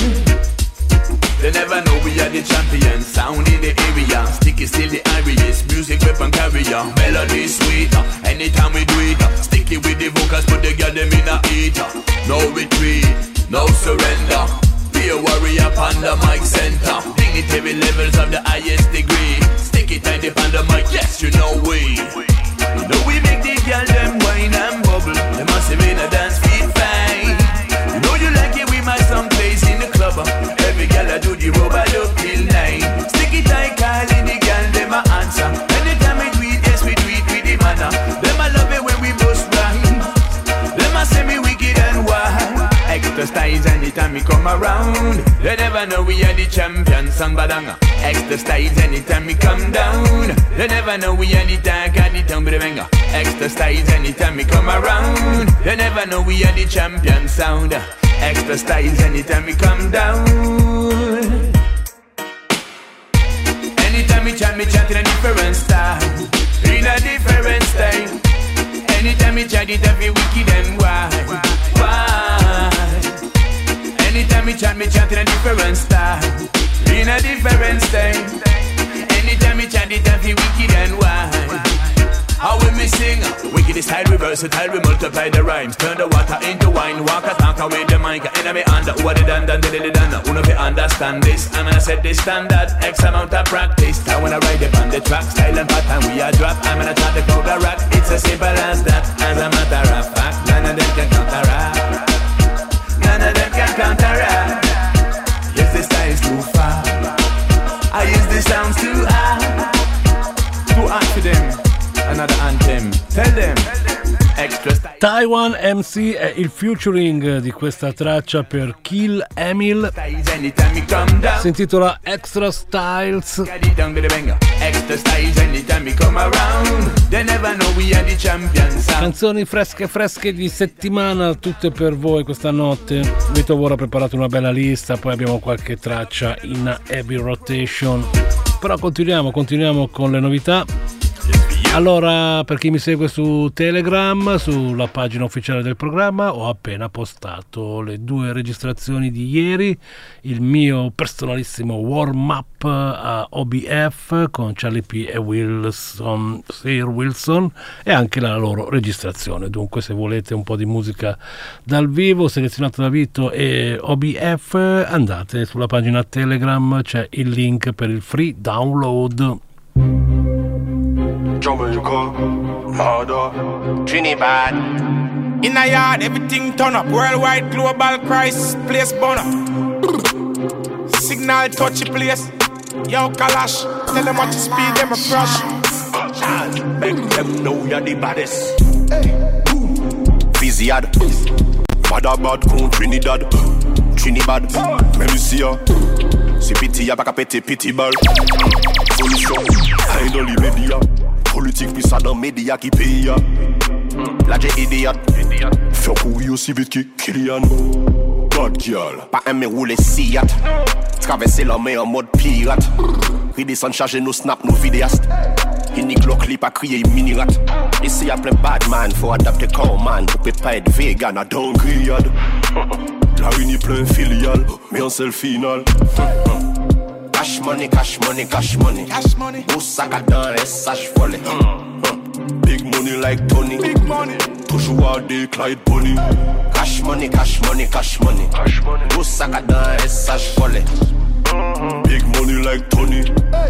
They never know we are the champion sound in the area. Sticky still the Irish music weapon carrier. Melody sweeter anytime we do it. Sticky with the vocals, put the girl them in a heater. No retreat, no surrender. Be a warrior upon the mic center. Dignitary levels of the highest degree. Sticky Tie upon the mic, yes you know we. You know we make the girl them wine and bubble. They must have been a dance feet fine. You know you like it with my someplace in the club. Every girl I do the rubber look till 9. Sticky Tie calling the girl them a answer. Anytime we do it, yes we do it with the manner. Them I love it when we bust rhymes. Them I say me wicked and wild. Extra styles anytime we come around. They never know we are the champion. Song badanga. Extra styles anytime we come down. They never know we are the tank and the tongue with the banger. Extra styles anytime we come around. They never know we are the champion sound. Extra styles anytime we come down. Anytime we chat in a different style. In a different style. Anytime we chat it every wicked and wild. Why? Anytime we chat in a different style. In a different style. Anytime we chat it every wicked and wild. How when we sing, wicked is style, versatile, we multiply the rhymes. Turn the water into wine, walk a talk away the mic. Enemy under, what they done, Uno fi understand this, I'm gonna set this standard. X amount of practice, I wanna ride it on the track. Style and pattern, we are drop, I'm gonna try the crowd a rock. It's as simple as that, as a matter of fact. None of them can counteract. None of them can counteract. Yes, the style's too far. I use the sounds too high. Too hard for them. Another anthem, tell them. Extra style. Taiwan MC è il featuring di questa traccia per Kill Emil. Si intitola Extra Styles. Canzoni fresche di settimana, tutte per voi questa notte. Vito Vora ha preparato una bella lista, poi abbiamo qualche traccia in heavy rotation. Però continuiamo con le novità. Allora, per chi mi segue su Telegram, sulla pagina ufficiale del programma, ho appena postato le 2 registrazioni di ieri, il mio personalissimo warm-up a OBF con Charlie P e Sir Wilson, e anche la loro registrazione. Dunque, se volete un po' di musica dal vivo selezionata da Vito e OBF, andate sulla pagina Telegram, c'è il link per il free download. Jamaica, harder, Trinidad. In a yard, everything turn up. Worldwide, global crisis, place burn up. Signal touchy place. Yo, Kalash, tell them what to speed, them a crush. Make them know you're the baddest. Fiziad, Badabad, Trinidad, Melucia. Si piti, y'a pas qu'à péter, piti ball. Solution, Travail dans les médias. Politique puis ça dans les médias qui paye. La j'ai idiot. Faire courir aussi vite que Kylian. Bad girl. Pas aimer rouler Seat. Traverser la mer en mode pirate. Redescendre charger nos snaps, nos vidéastes. Unique le clip a crié mini-rat. Ici y'a plein bad man, faut adapter comme man. Pour peut pas être vegan à downgrade. La uni plein filial, mais en seul final. Cash money, cash money, cash money. Cash money. Boussaka dans les sages volés. Big money like Tony. Big money. Toujours à des Clyde Bonny. Cash money, cash money, cash money. Cash money. Boussaka dans les sages volés. Big money like Tony.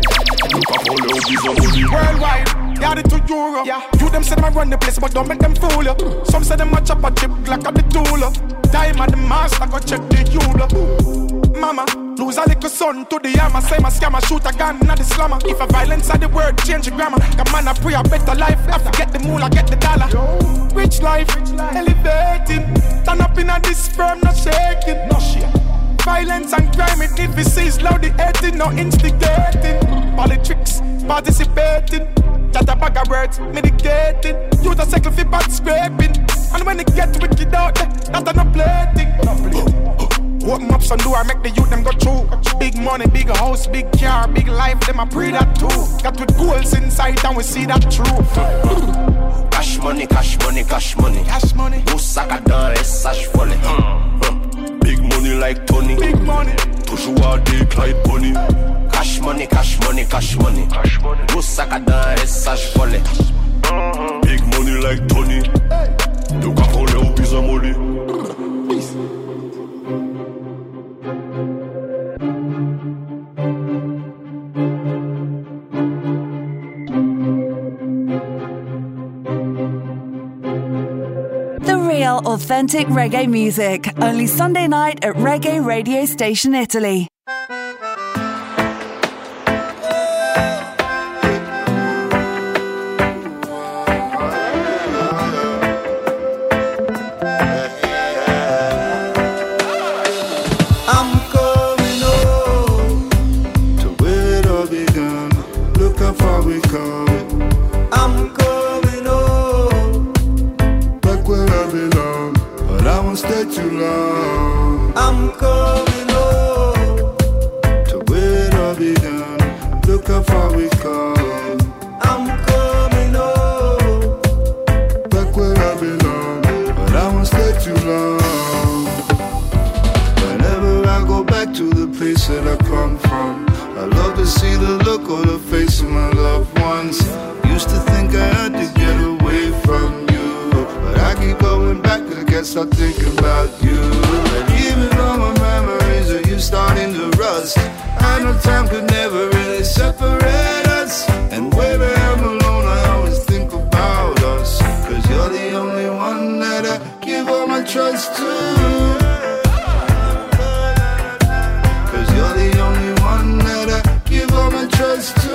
Worldwide, yeah, it to Euro. Yeah. You them say them a run the place, but don't make them fool ya. Some say them a chop a chip like a the tool. Time at the master, go check the Euro. Mama, lose a little son to the hammer. Say my scammer, shoot a gun, not the slammer. If a violence are the word, change the grammar. Come on, I pray a better life. Have to get the moolah, get the dollar. Rich life, elevating. Turn up in a this firm, not shaking. No shit. Violence and crime, it if it sees loud, the hating, no instigating. Politics, participating. Just a bag of words, medicating. Use a cycle for bad scraping. And when it get wicked out there, that's not plating. Open up some door, make the youth them go through. Big money, big house, big car, big life, them I pray that too. Got with goals inside and we see that true. Cash money, cash money, cash money. Cash money. Boussaka dans les sages volés. Big money like Tony. Big money. Toujours à des Clyde Bonny. Cash money, cash money, cash money. Cash money. Boussaka dans les sages volés. Big money like Tony. You can hold your piece of money. Real, authentic reggae music. Only Sunday night at Reggae Radio Station Italy. I'm coming home to where it all began. Look how far we come. I'm coming home back where I belong, but I won't stay too long. I'm coming home to where it all began. Look how far we come. I'm coming home back where I belong, but I won't stay too long. Whenever I go back to the place that I come from, I love to see the look on the face of my loved ones. Used to think I had to get away from you, but I keep going back 'cause I can't stop thinking about you. And even though my memories of you starting to rust, I know time could never really separate us. And wherever I'm alone, I always think about us, 'cause you're the only one that I give all my trust to. You're the only one that I give all my trust to.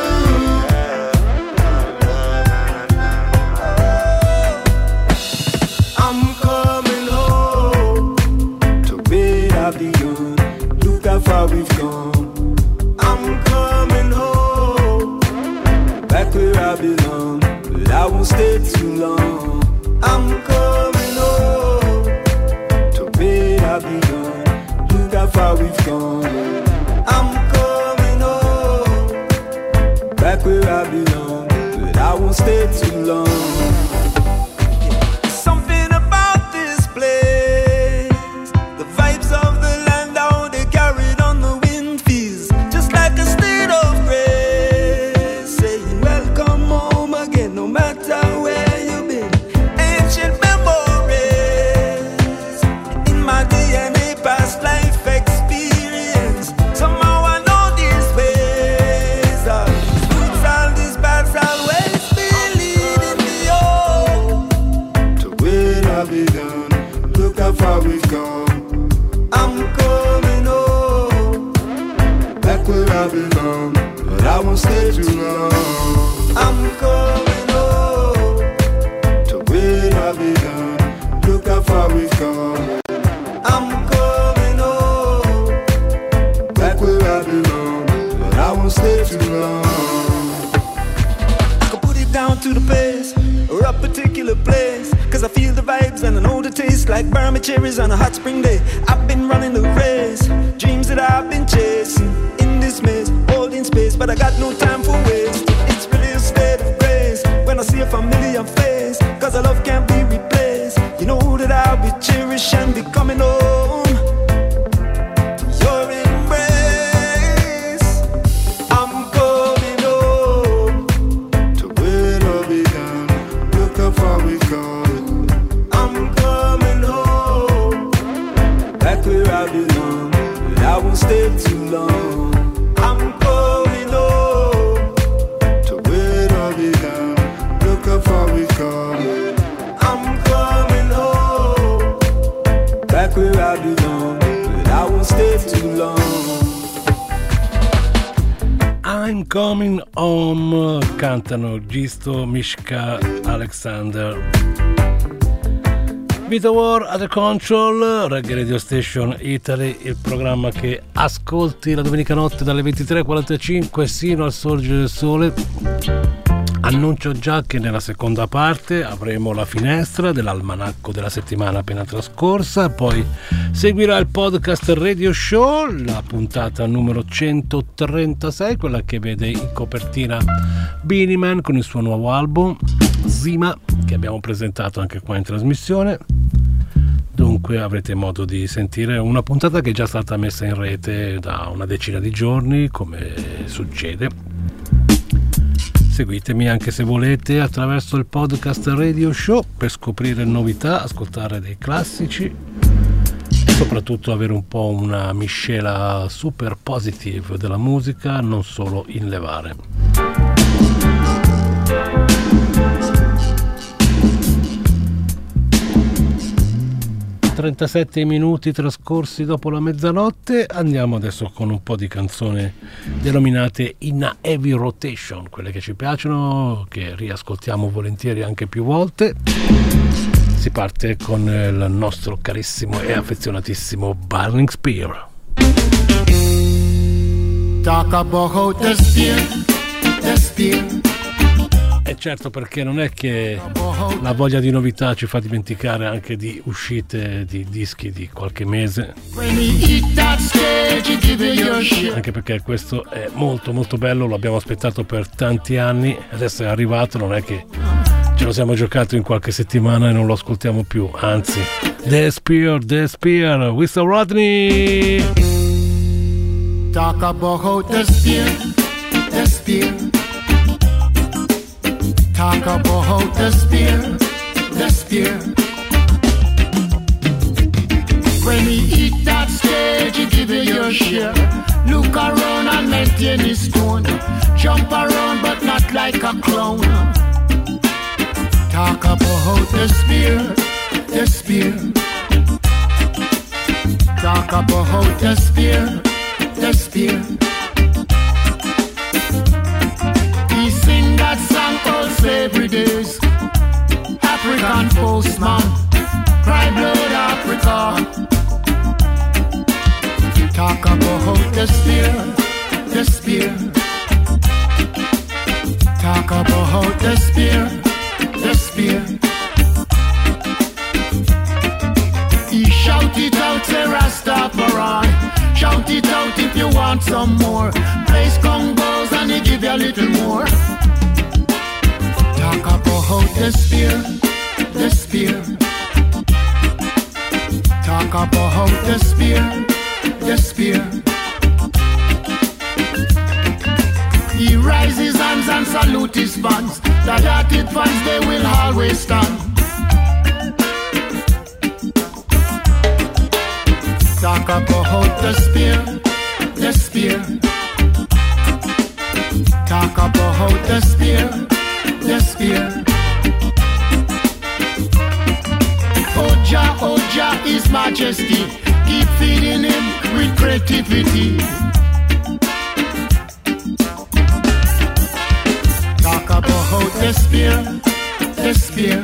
I'm coming home to where I begun. Look how far we've gone. I'm coming home back where I belong, but I won't stay too long. I'm coming home to where I begun. Look how far we've gone. I'm coming home back where I belong, but I won't stay too long. Something about this place, the vibes of the land, how they carried on the wind feels just like a state of grace, saying welcome home again, no matter where you've been. Ancient memories in my DNA, past life experience. Somehow I know these ways, all these roots, all these paths always be leading me home to where I begun. Look how far we've come. I'm coming home back where I belong, but I won't stay too long. I'm coming home to where I begun. Look how far we've come. I'm coming home back where I belong, but I won't stay too long. to the place or a particular place, cause I feel the vibes and I know the taste, like Burma cherries on a hot spring day. I've been running the race, dreams that I've been chasing, in this maze, holding space, but I got no time for waste. It's really a state of grace when I see a familiar face, cause our love can't be replaced. You know that I'll be cherished and be coming home to your embrace. I'm coming home to where love began. Look how far we come. I'm coming home back where I belong, but I won't stay too long. I'm coming home to where love began. Look how far we come. I'm coming home back where I belong, but I won't stay too long. I'm Coming Home, cantano Gisto, Mishka, Alexander. Vito War at the Control, Reggae Radio Station Italy, il programma che ascolti la domenica notte dalle 23:45 sino al sorgere del sole. Annuncio già che nella seconda parte avremo la finestra dell'almanacco della settimana appena trascorsa, poi seguirà il podcast Radio Show, la puntata numero 136, quella che vede in copertina Beenie Man con il suo nuovo album Zima, che abbiamo presentato anche qua in trasmissione. Dunque avrete modo di sentire una puntata che è già stata messa in rete da una decina di giorni, come succede. Seguitemi anche se volete attraverso il podcast Radio Show per scoprire novità, ascoltare dei classici e soprattutto avere un po' una miscela super positive della musica, non solo in levare. 37 minuti trascorsi dopo la mezzanotte, andiamo adesso con un po' di canzoni denominate in heavy rotation, quelle che ci piacciono, che riascoltiamo volentieri anche più volte. Si parte con il nostro carissimo e affezionatissimo Burning Spear. Talk about the spear, the spear. E certo, perché non è che la voglia di novità ci fa dimenticare anche di uscite di dischi di qualche mese, anche perché questo è molto molto bello, lo abbiamo aspettato per tanti anni, adesso è arrivato, non è che ce lo siamo giocato in qualche settimana e non lo ascoltiamo più, anzi. The Spear, Mr. Rodney. Talk about the spear, the spear. Talk about the spear, the spear. When he hit that stage, he give you your share. Look around and maintain his tone. Jump around but not like a clown. Talk about the spear, the spear. Talk about the spear, the spear. He sing that song called Slavery Days. African postman, cry blood Africa. Talk about the spear, the spear. Talk about the spear, the spear. He shout it out, say Rastafari. Shout it out if you want some more. Place congos and he give you a little more. Talk about the spear, the spear. Talk about the spear, the spear. He raises his hands and salute his fans. The hearted fans, they will always stand. Talk about the spear, the spear. Talk about the spear, the spear. Oja, Oja, His Majesty, keep feeding him with creativity. Talk about the spear, the spear.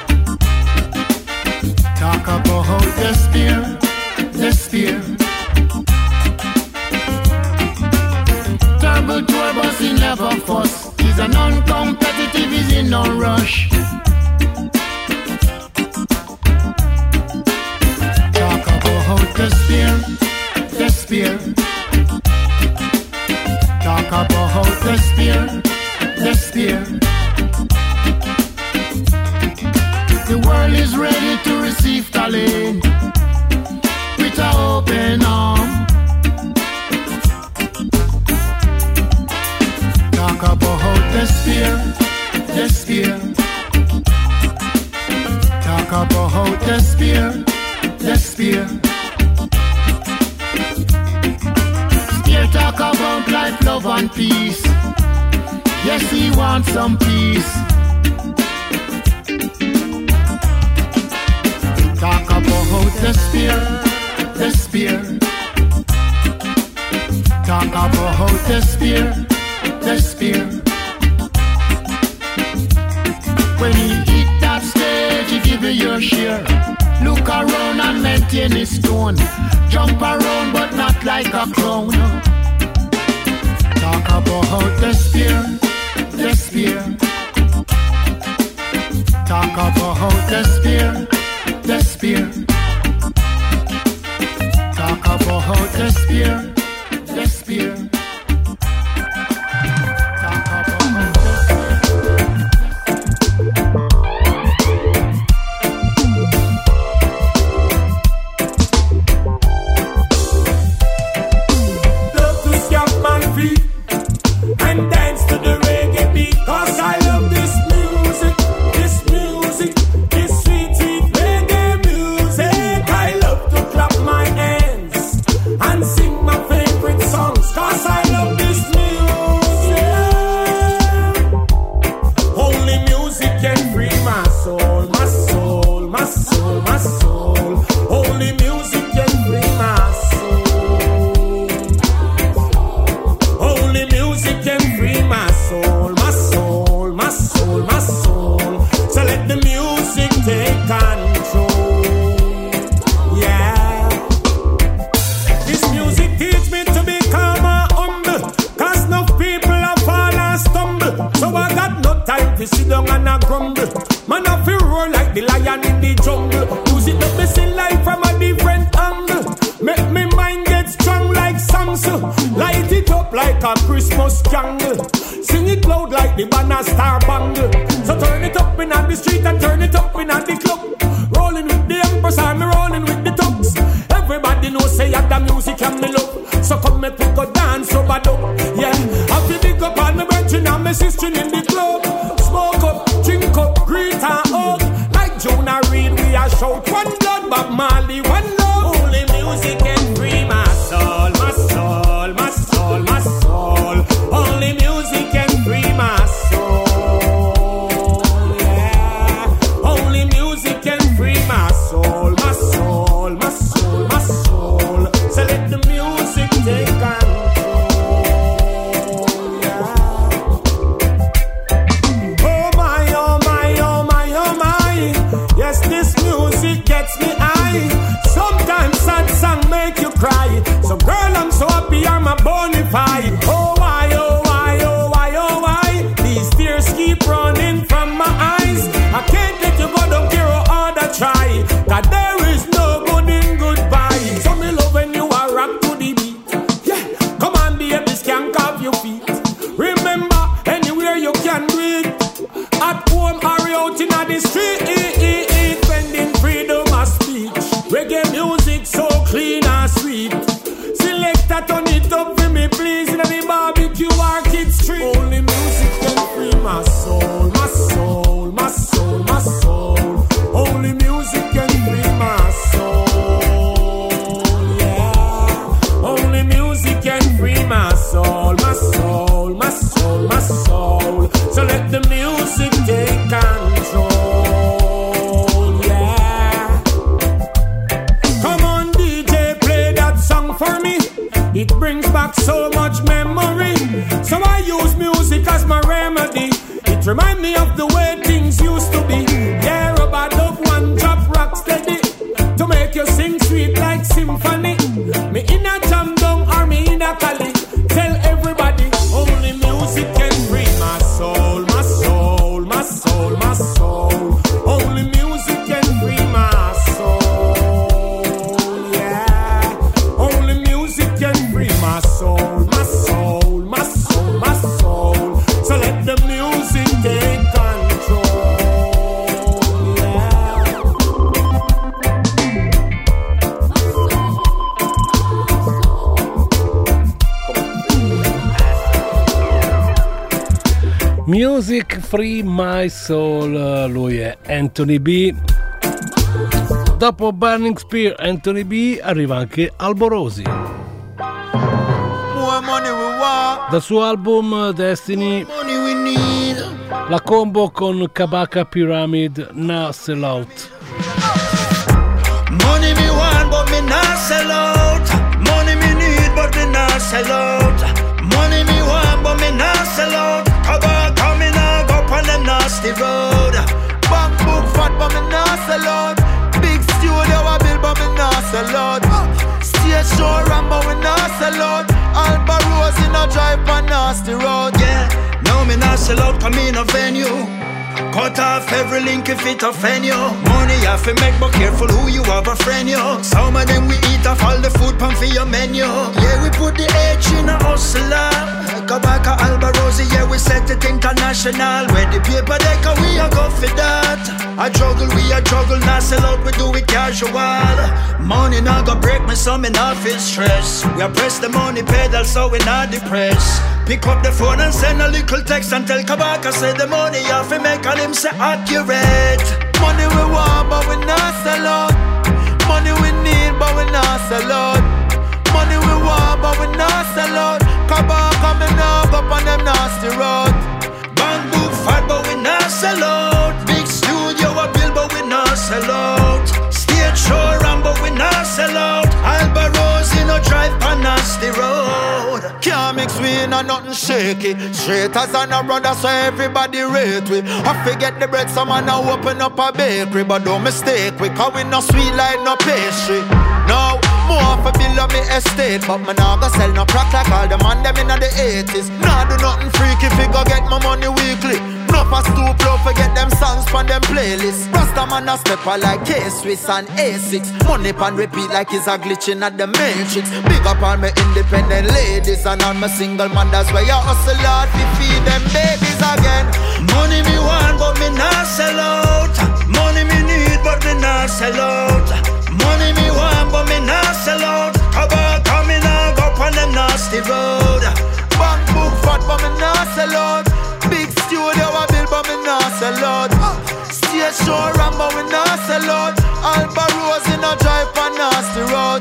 Talk about the spear, the spear. Turbo Turbos, he never fuss. He's a non-competitive, he's in no rush. Talk about the spear. Talk about the spear. The world is ready to receive talent with an open arm. Talk about the spear. Talk about the spear. Spear talk about life, love and peace. Yes, he wants some peace. Talk about the spear. Talk about the spear. When he hit that stage, he give you your share. Look around and maintain his tone. Jump around but not like a clown. Talk about the spear. Talk about the spear. Talk about the spear. Remind me of the way things used to be. Yeah, rubber dub, one drop, rock steady. To make you sing sweet like symphony. Me in a jam down or me in a cali. Tell everybody, only music can free my soul, my soul, my soul. Music Free My Soul, lui è Anthony B. Dopo Burning Spear, Anthony B, arriva anche Alborosi. Dal suo album Destiny, la combo con Kabaka Pyramid, Now Sell Out. Money me want but me not sell out. Money me need but me not sell out. Money me want but me not sell out. Kabaka me now go on them nasty road. Bank book fat but me not sell out. Big studio I build but me not sell out. Stage show rambo we not sell out. Alba Rose in a drive on nasty road. Yeah, now me not sell out come in a venue. Cut off every link if it offend you. Money you have to make but careful who you have a friend you. Some of them we eat off all the food pan for your menu. Yeah, we put the H in a hustler. Kabaka Alba Rosie, yeah, we set it international. Where the paper decker, we a go for that. I juggle, we a juggle, not sell out, we do it casual. Money not go break me, so me not feel stress. We a press the money pedal, so we not depressed. Pick up the phone and send a little text and tell Kabaka, say the money you have to make and him say accurate. Money we want, but we not sell out. Money we need, but we not sell out. Money we want, but we not sell out. Kabaka me now go on them nasty road. Bank book fat, but we not sell out. Big studio a build, but we not sell out. Stage show ram, but we not sell out. Alba Rose in a drive on nasty road. Can't mix we in a nothing shaky. Straight as an a brother, so everybody rate we. I forget the bread, some man now open up a bakery. But don't mistake we, cause we no sweet like no pastry. No, more for bill of me estate. But me nah go sell no crack like all the man them in the 80s. Nah do nothing freaky, fi go get my money weekly. No for stoop low, forget them songs from them playlists. Rasta man a stepper like K-Swiss and A6. Money pan repeat like it's a glitching at the matrix. Big up all my independent ladies and all my single man. That's why you hustle hard to feed them babies again. Money me want but me not sell out. Money me need but me not sell out. Money me want but me not sell out. Kabaka me now go on them nasty road. Bank book fat but me not sell out. Big studio I build but me not sell out. Stage show ram but we not sell out. Alba Rose in a drive on nasty road.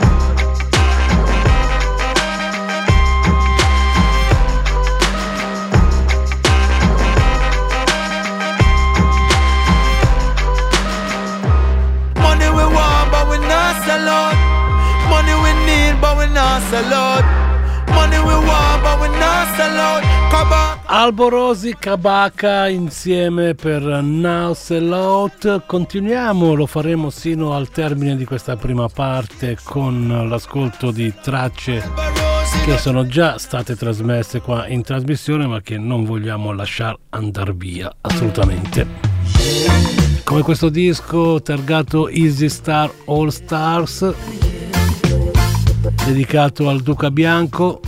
Money we want but we not sell out. Money we need but we not sell out. Money we want but we not sell out. Alborosi, Kabaka insieme per Now Sell Out. Continuiamo, lo faremo sino al termine di questa prima parte con l'ascolto di tracce che sono già state trasmesse qua in trasmissione ma che non vogliamo lasciare andare via assolutamente, come questo disco targato Easy Star All Stars, dedicato al Duca Bianco,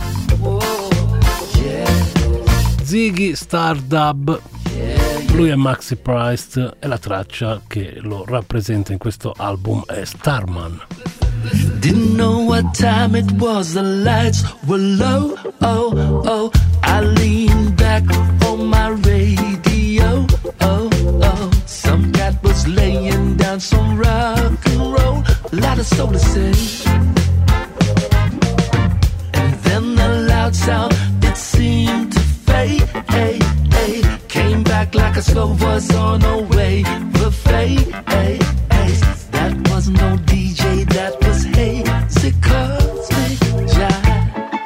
Ziggy Star Dub. Lui è Maxi Price e la traccia che lo rappresenta in questo album è Starman. Didn't know what time it was, the lights were low, oh, oh. I leaned back on my radio, oh, oh. Some cat was laying down some rock and roll, a lot of soul to say. And then the loud sound, it seemed to fade, hey, hey. Came back like a slow voice on a wave of fade, hey, hey. That was no DJ, that was hazy cosmic jive.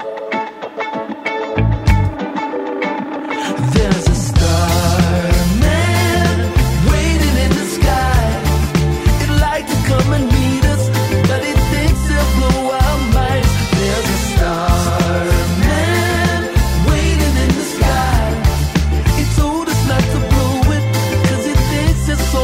There's a starman waiting in the sky. It'd like to come and meet us, but it thinks it'll blow our minds. There's a starman waiting in the sky. It told us not to blow it, cause it thinks it's so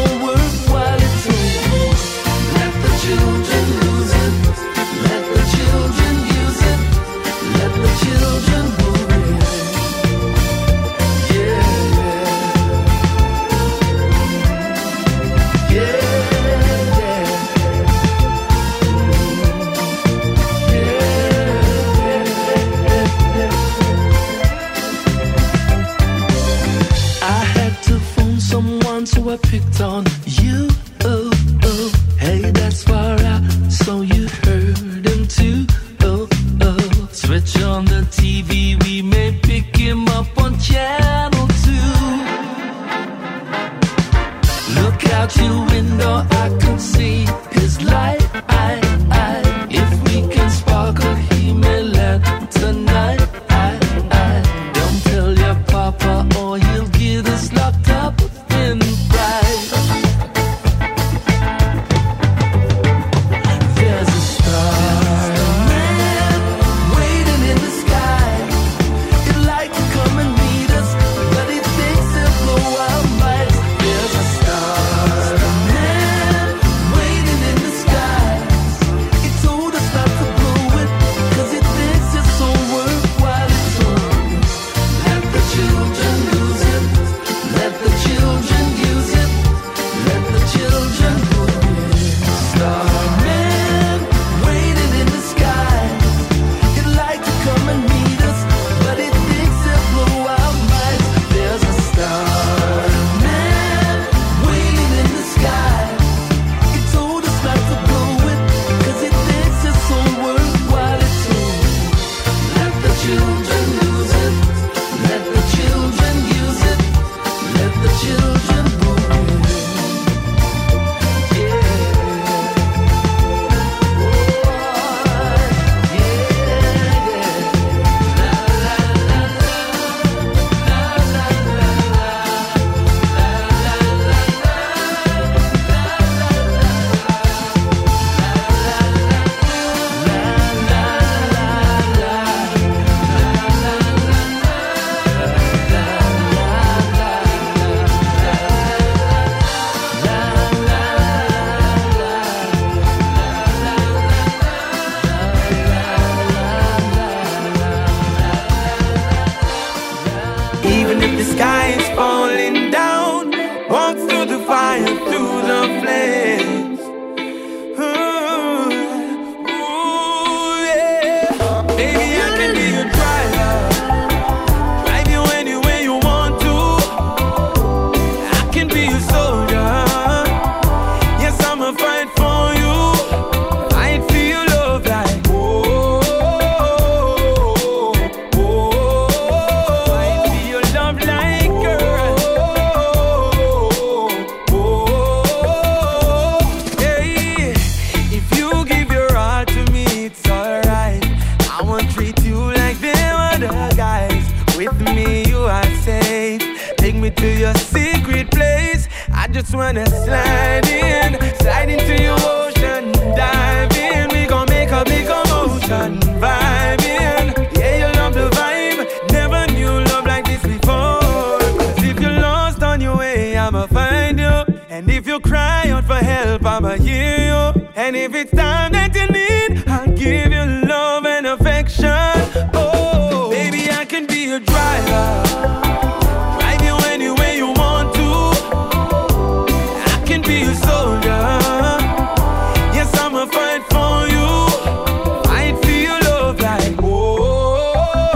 to your secret place. I just wanna slide into your ocean, dive in. We gon' make a big commotion, vibe in. Yeah, you love the vibe, never knew love like this before. 'Cause if you're lost on your way, I'ma find you. And if you cry out for help, I'ma hear you. And if it's time that you need, I'll give you love and affection. Oh, baby, I can be your driver, drive you anywhere you want to. I can be a soldier, yes, I'ma fight for you. Fight for your love like whoa,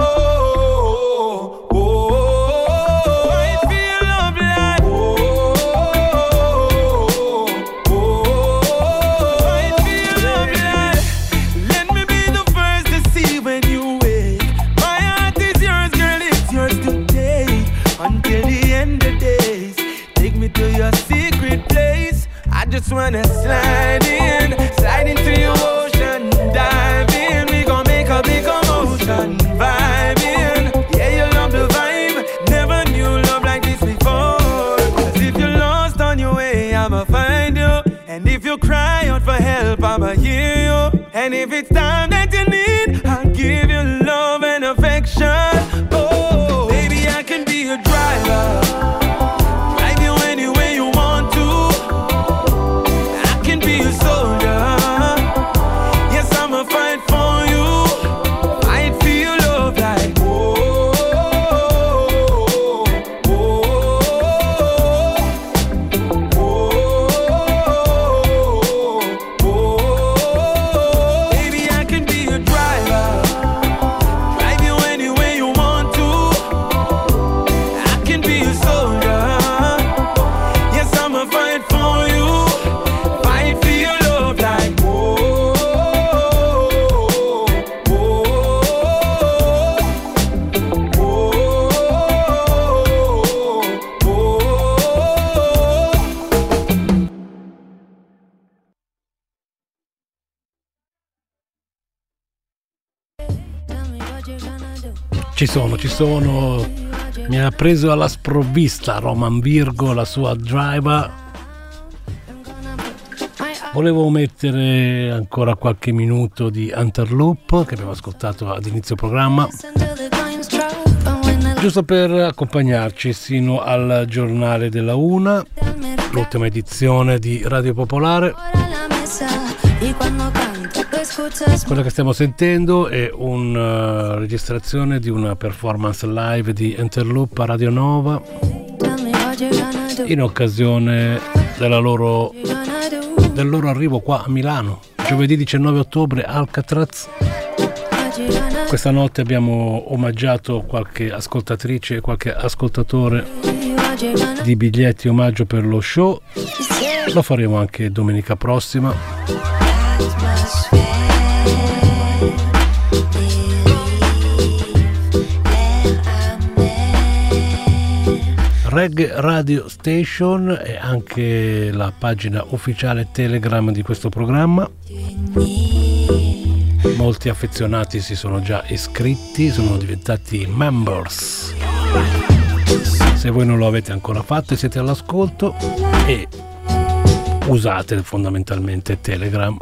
whoa. Fight for your love like whoa, whoa. Fight for your love like. Let me be the first to see when you wake. My heart is yours, girl, it's yours to take. Until the end of days, take me to your secret place. I just wanna slide into your ocean, dive in. We gon' make a big commotion, vibe in. Yeah, you love the vibe, never knew love like this before. 'Cause if you're lost on your way, I'ma find you. And if you cry out for help, I'ma hear you. And if it's time that you need, I'll give you love and affection. Oh, baby, I can be your driver, drive you anywhere you want to. I can be a soldier, yes, I'ma fight for you. Fight for your love like whoa, whoa, whoa. Baby, I can be your driver, drive you anywhere you want to. I can be a soldier, yes, I'ma fight for you. Fight for your love like whoa, whoa, whoa. Ci sono. Mi ha preso alla sprovvista Roman Virgo, la sua driver. Volevo mettere ancora qualche minuto di Interloop che abbiamo ascoltato ad inizio programma, giusto per accompagnarci sino al giornale della 1, l'ultima edizione di Radio Popolare. Quella che stiamo sentendo è una registrazione di una performance live di Interloop a Radio Nova in occasione del loro arrivo qua a Milano, giovedì 19 ottobre Alcatraz. Questa notte abbiamo omaggiato qualche ascoltatrice e qualche ascoltatore di biglietti omaggio per lo show. Lo faremo anche domenica prossima. Reggae Radio Station è anche la pagina ufficiale Telegram di questo programma. Molti affezionati si sono già iscritti, sono diventati members. Se voi non lo avete ancora fatto e siete all'ascolto e usate fondamentalmente Telegram,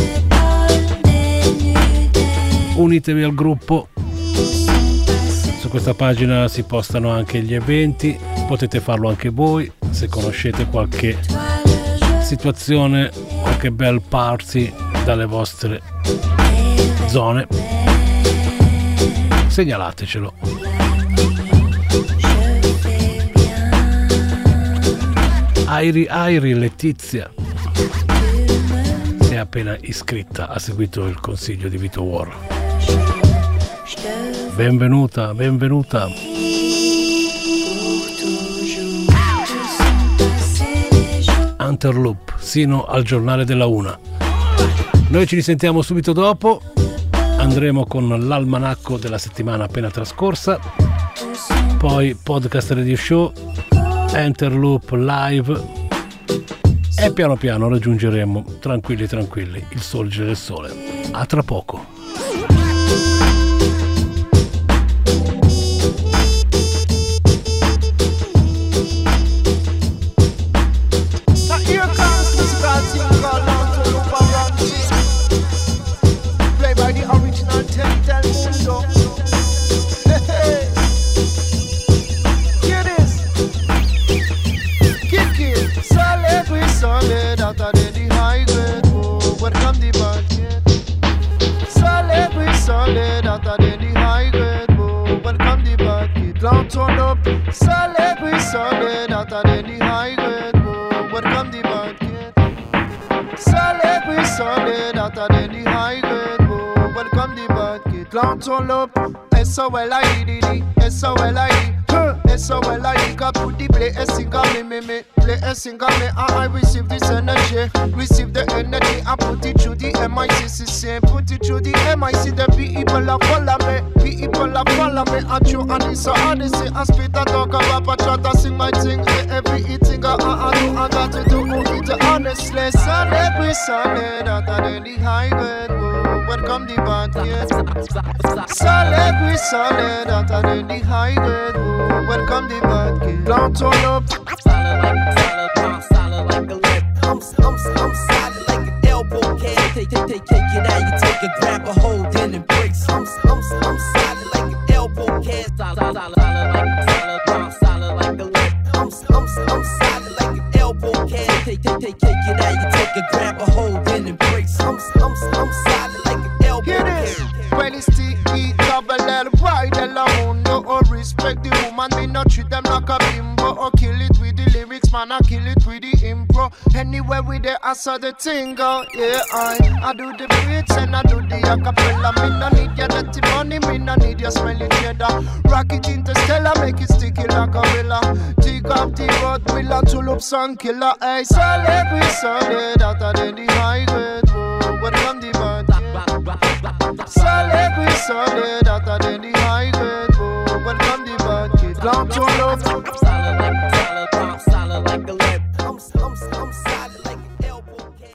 unitevi al gruppo. Su questa pagina si postano anche gli eventi, potete farlo anche voi se conoscete qualche situazione, qualche bel party dalle vostre zone, segnalatecelo. Airi Letizia si è appena iscritta, ha seguito il consiglio di Vito War. Benvenuta. Interloop sino al giornale della 1. Noi ci risentiamo subito dopo, andremo con l'almanacco della settimana appena trascorsa, poi podcast radio show, Interloop live e piano piano raggiungeremo tranquilli il sorgere del sole. A tra poco. welcome the bad kid. Solid, we solid, hotter than the high grade. Oh, welcome the bad kid. Long turn up. Solid, we solid, hotter than the high grade. Oh, welcome the bad kid. Solid, we solid, hotter than the high grade. Oh, welcome the bad kid. Long turn up. S-O-L-I-D-D, S-O-L-I-D, S-O-L-I-D, got put the play a singer me, play a singer me, I receive this energy, receive the energy, I put it through the M-I-C-C-C, put it through the M-I-C, the people a follow me, people a follow me, I chew and it's so hard to say, I spit a talk about, I try to sing my thing, every eating I do, I got to do it honestly, solid, we solid, hotter than the high grade, welcome the bad kids, solid, we solid, hotter than the high grade. Ooh, welcome the bad kid. Don't turn up. Solid like a lip. I'm solid like an elbow can. Take it out, you take a grab a hold in and breaks. I'm solid like an elbow can. Solid like a lip. I'm solid like an elbow can. Take it out, you take a grab a hold in and breaks. I'm solid like an elbow can. When it's T-E double L, ride alone. No respect the woman, me not treat them like a bimbo. Or kill it with the lyrics, man, I kill it with the impro. Anywhere with the I saw the tingle. Yeah, I do the beats and I do the acapella. Me no need your dirty money, me no need your smelly cheddar. Rock it interstellar, make it sticky like a gorilla. Dig up the road, willa, tulip, sun killer. Hey, solid, we solid, hotter than the high grade. Whoa, welcome the bad kid. Solid, we solid, hotter than the high grade. Whoa, welcome the bad kid. Long turn up.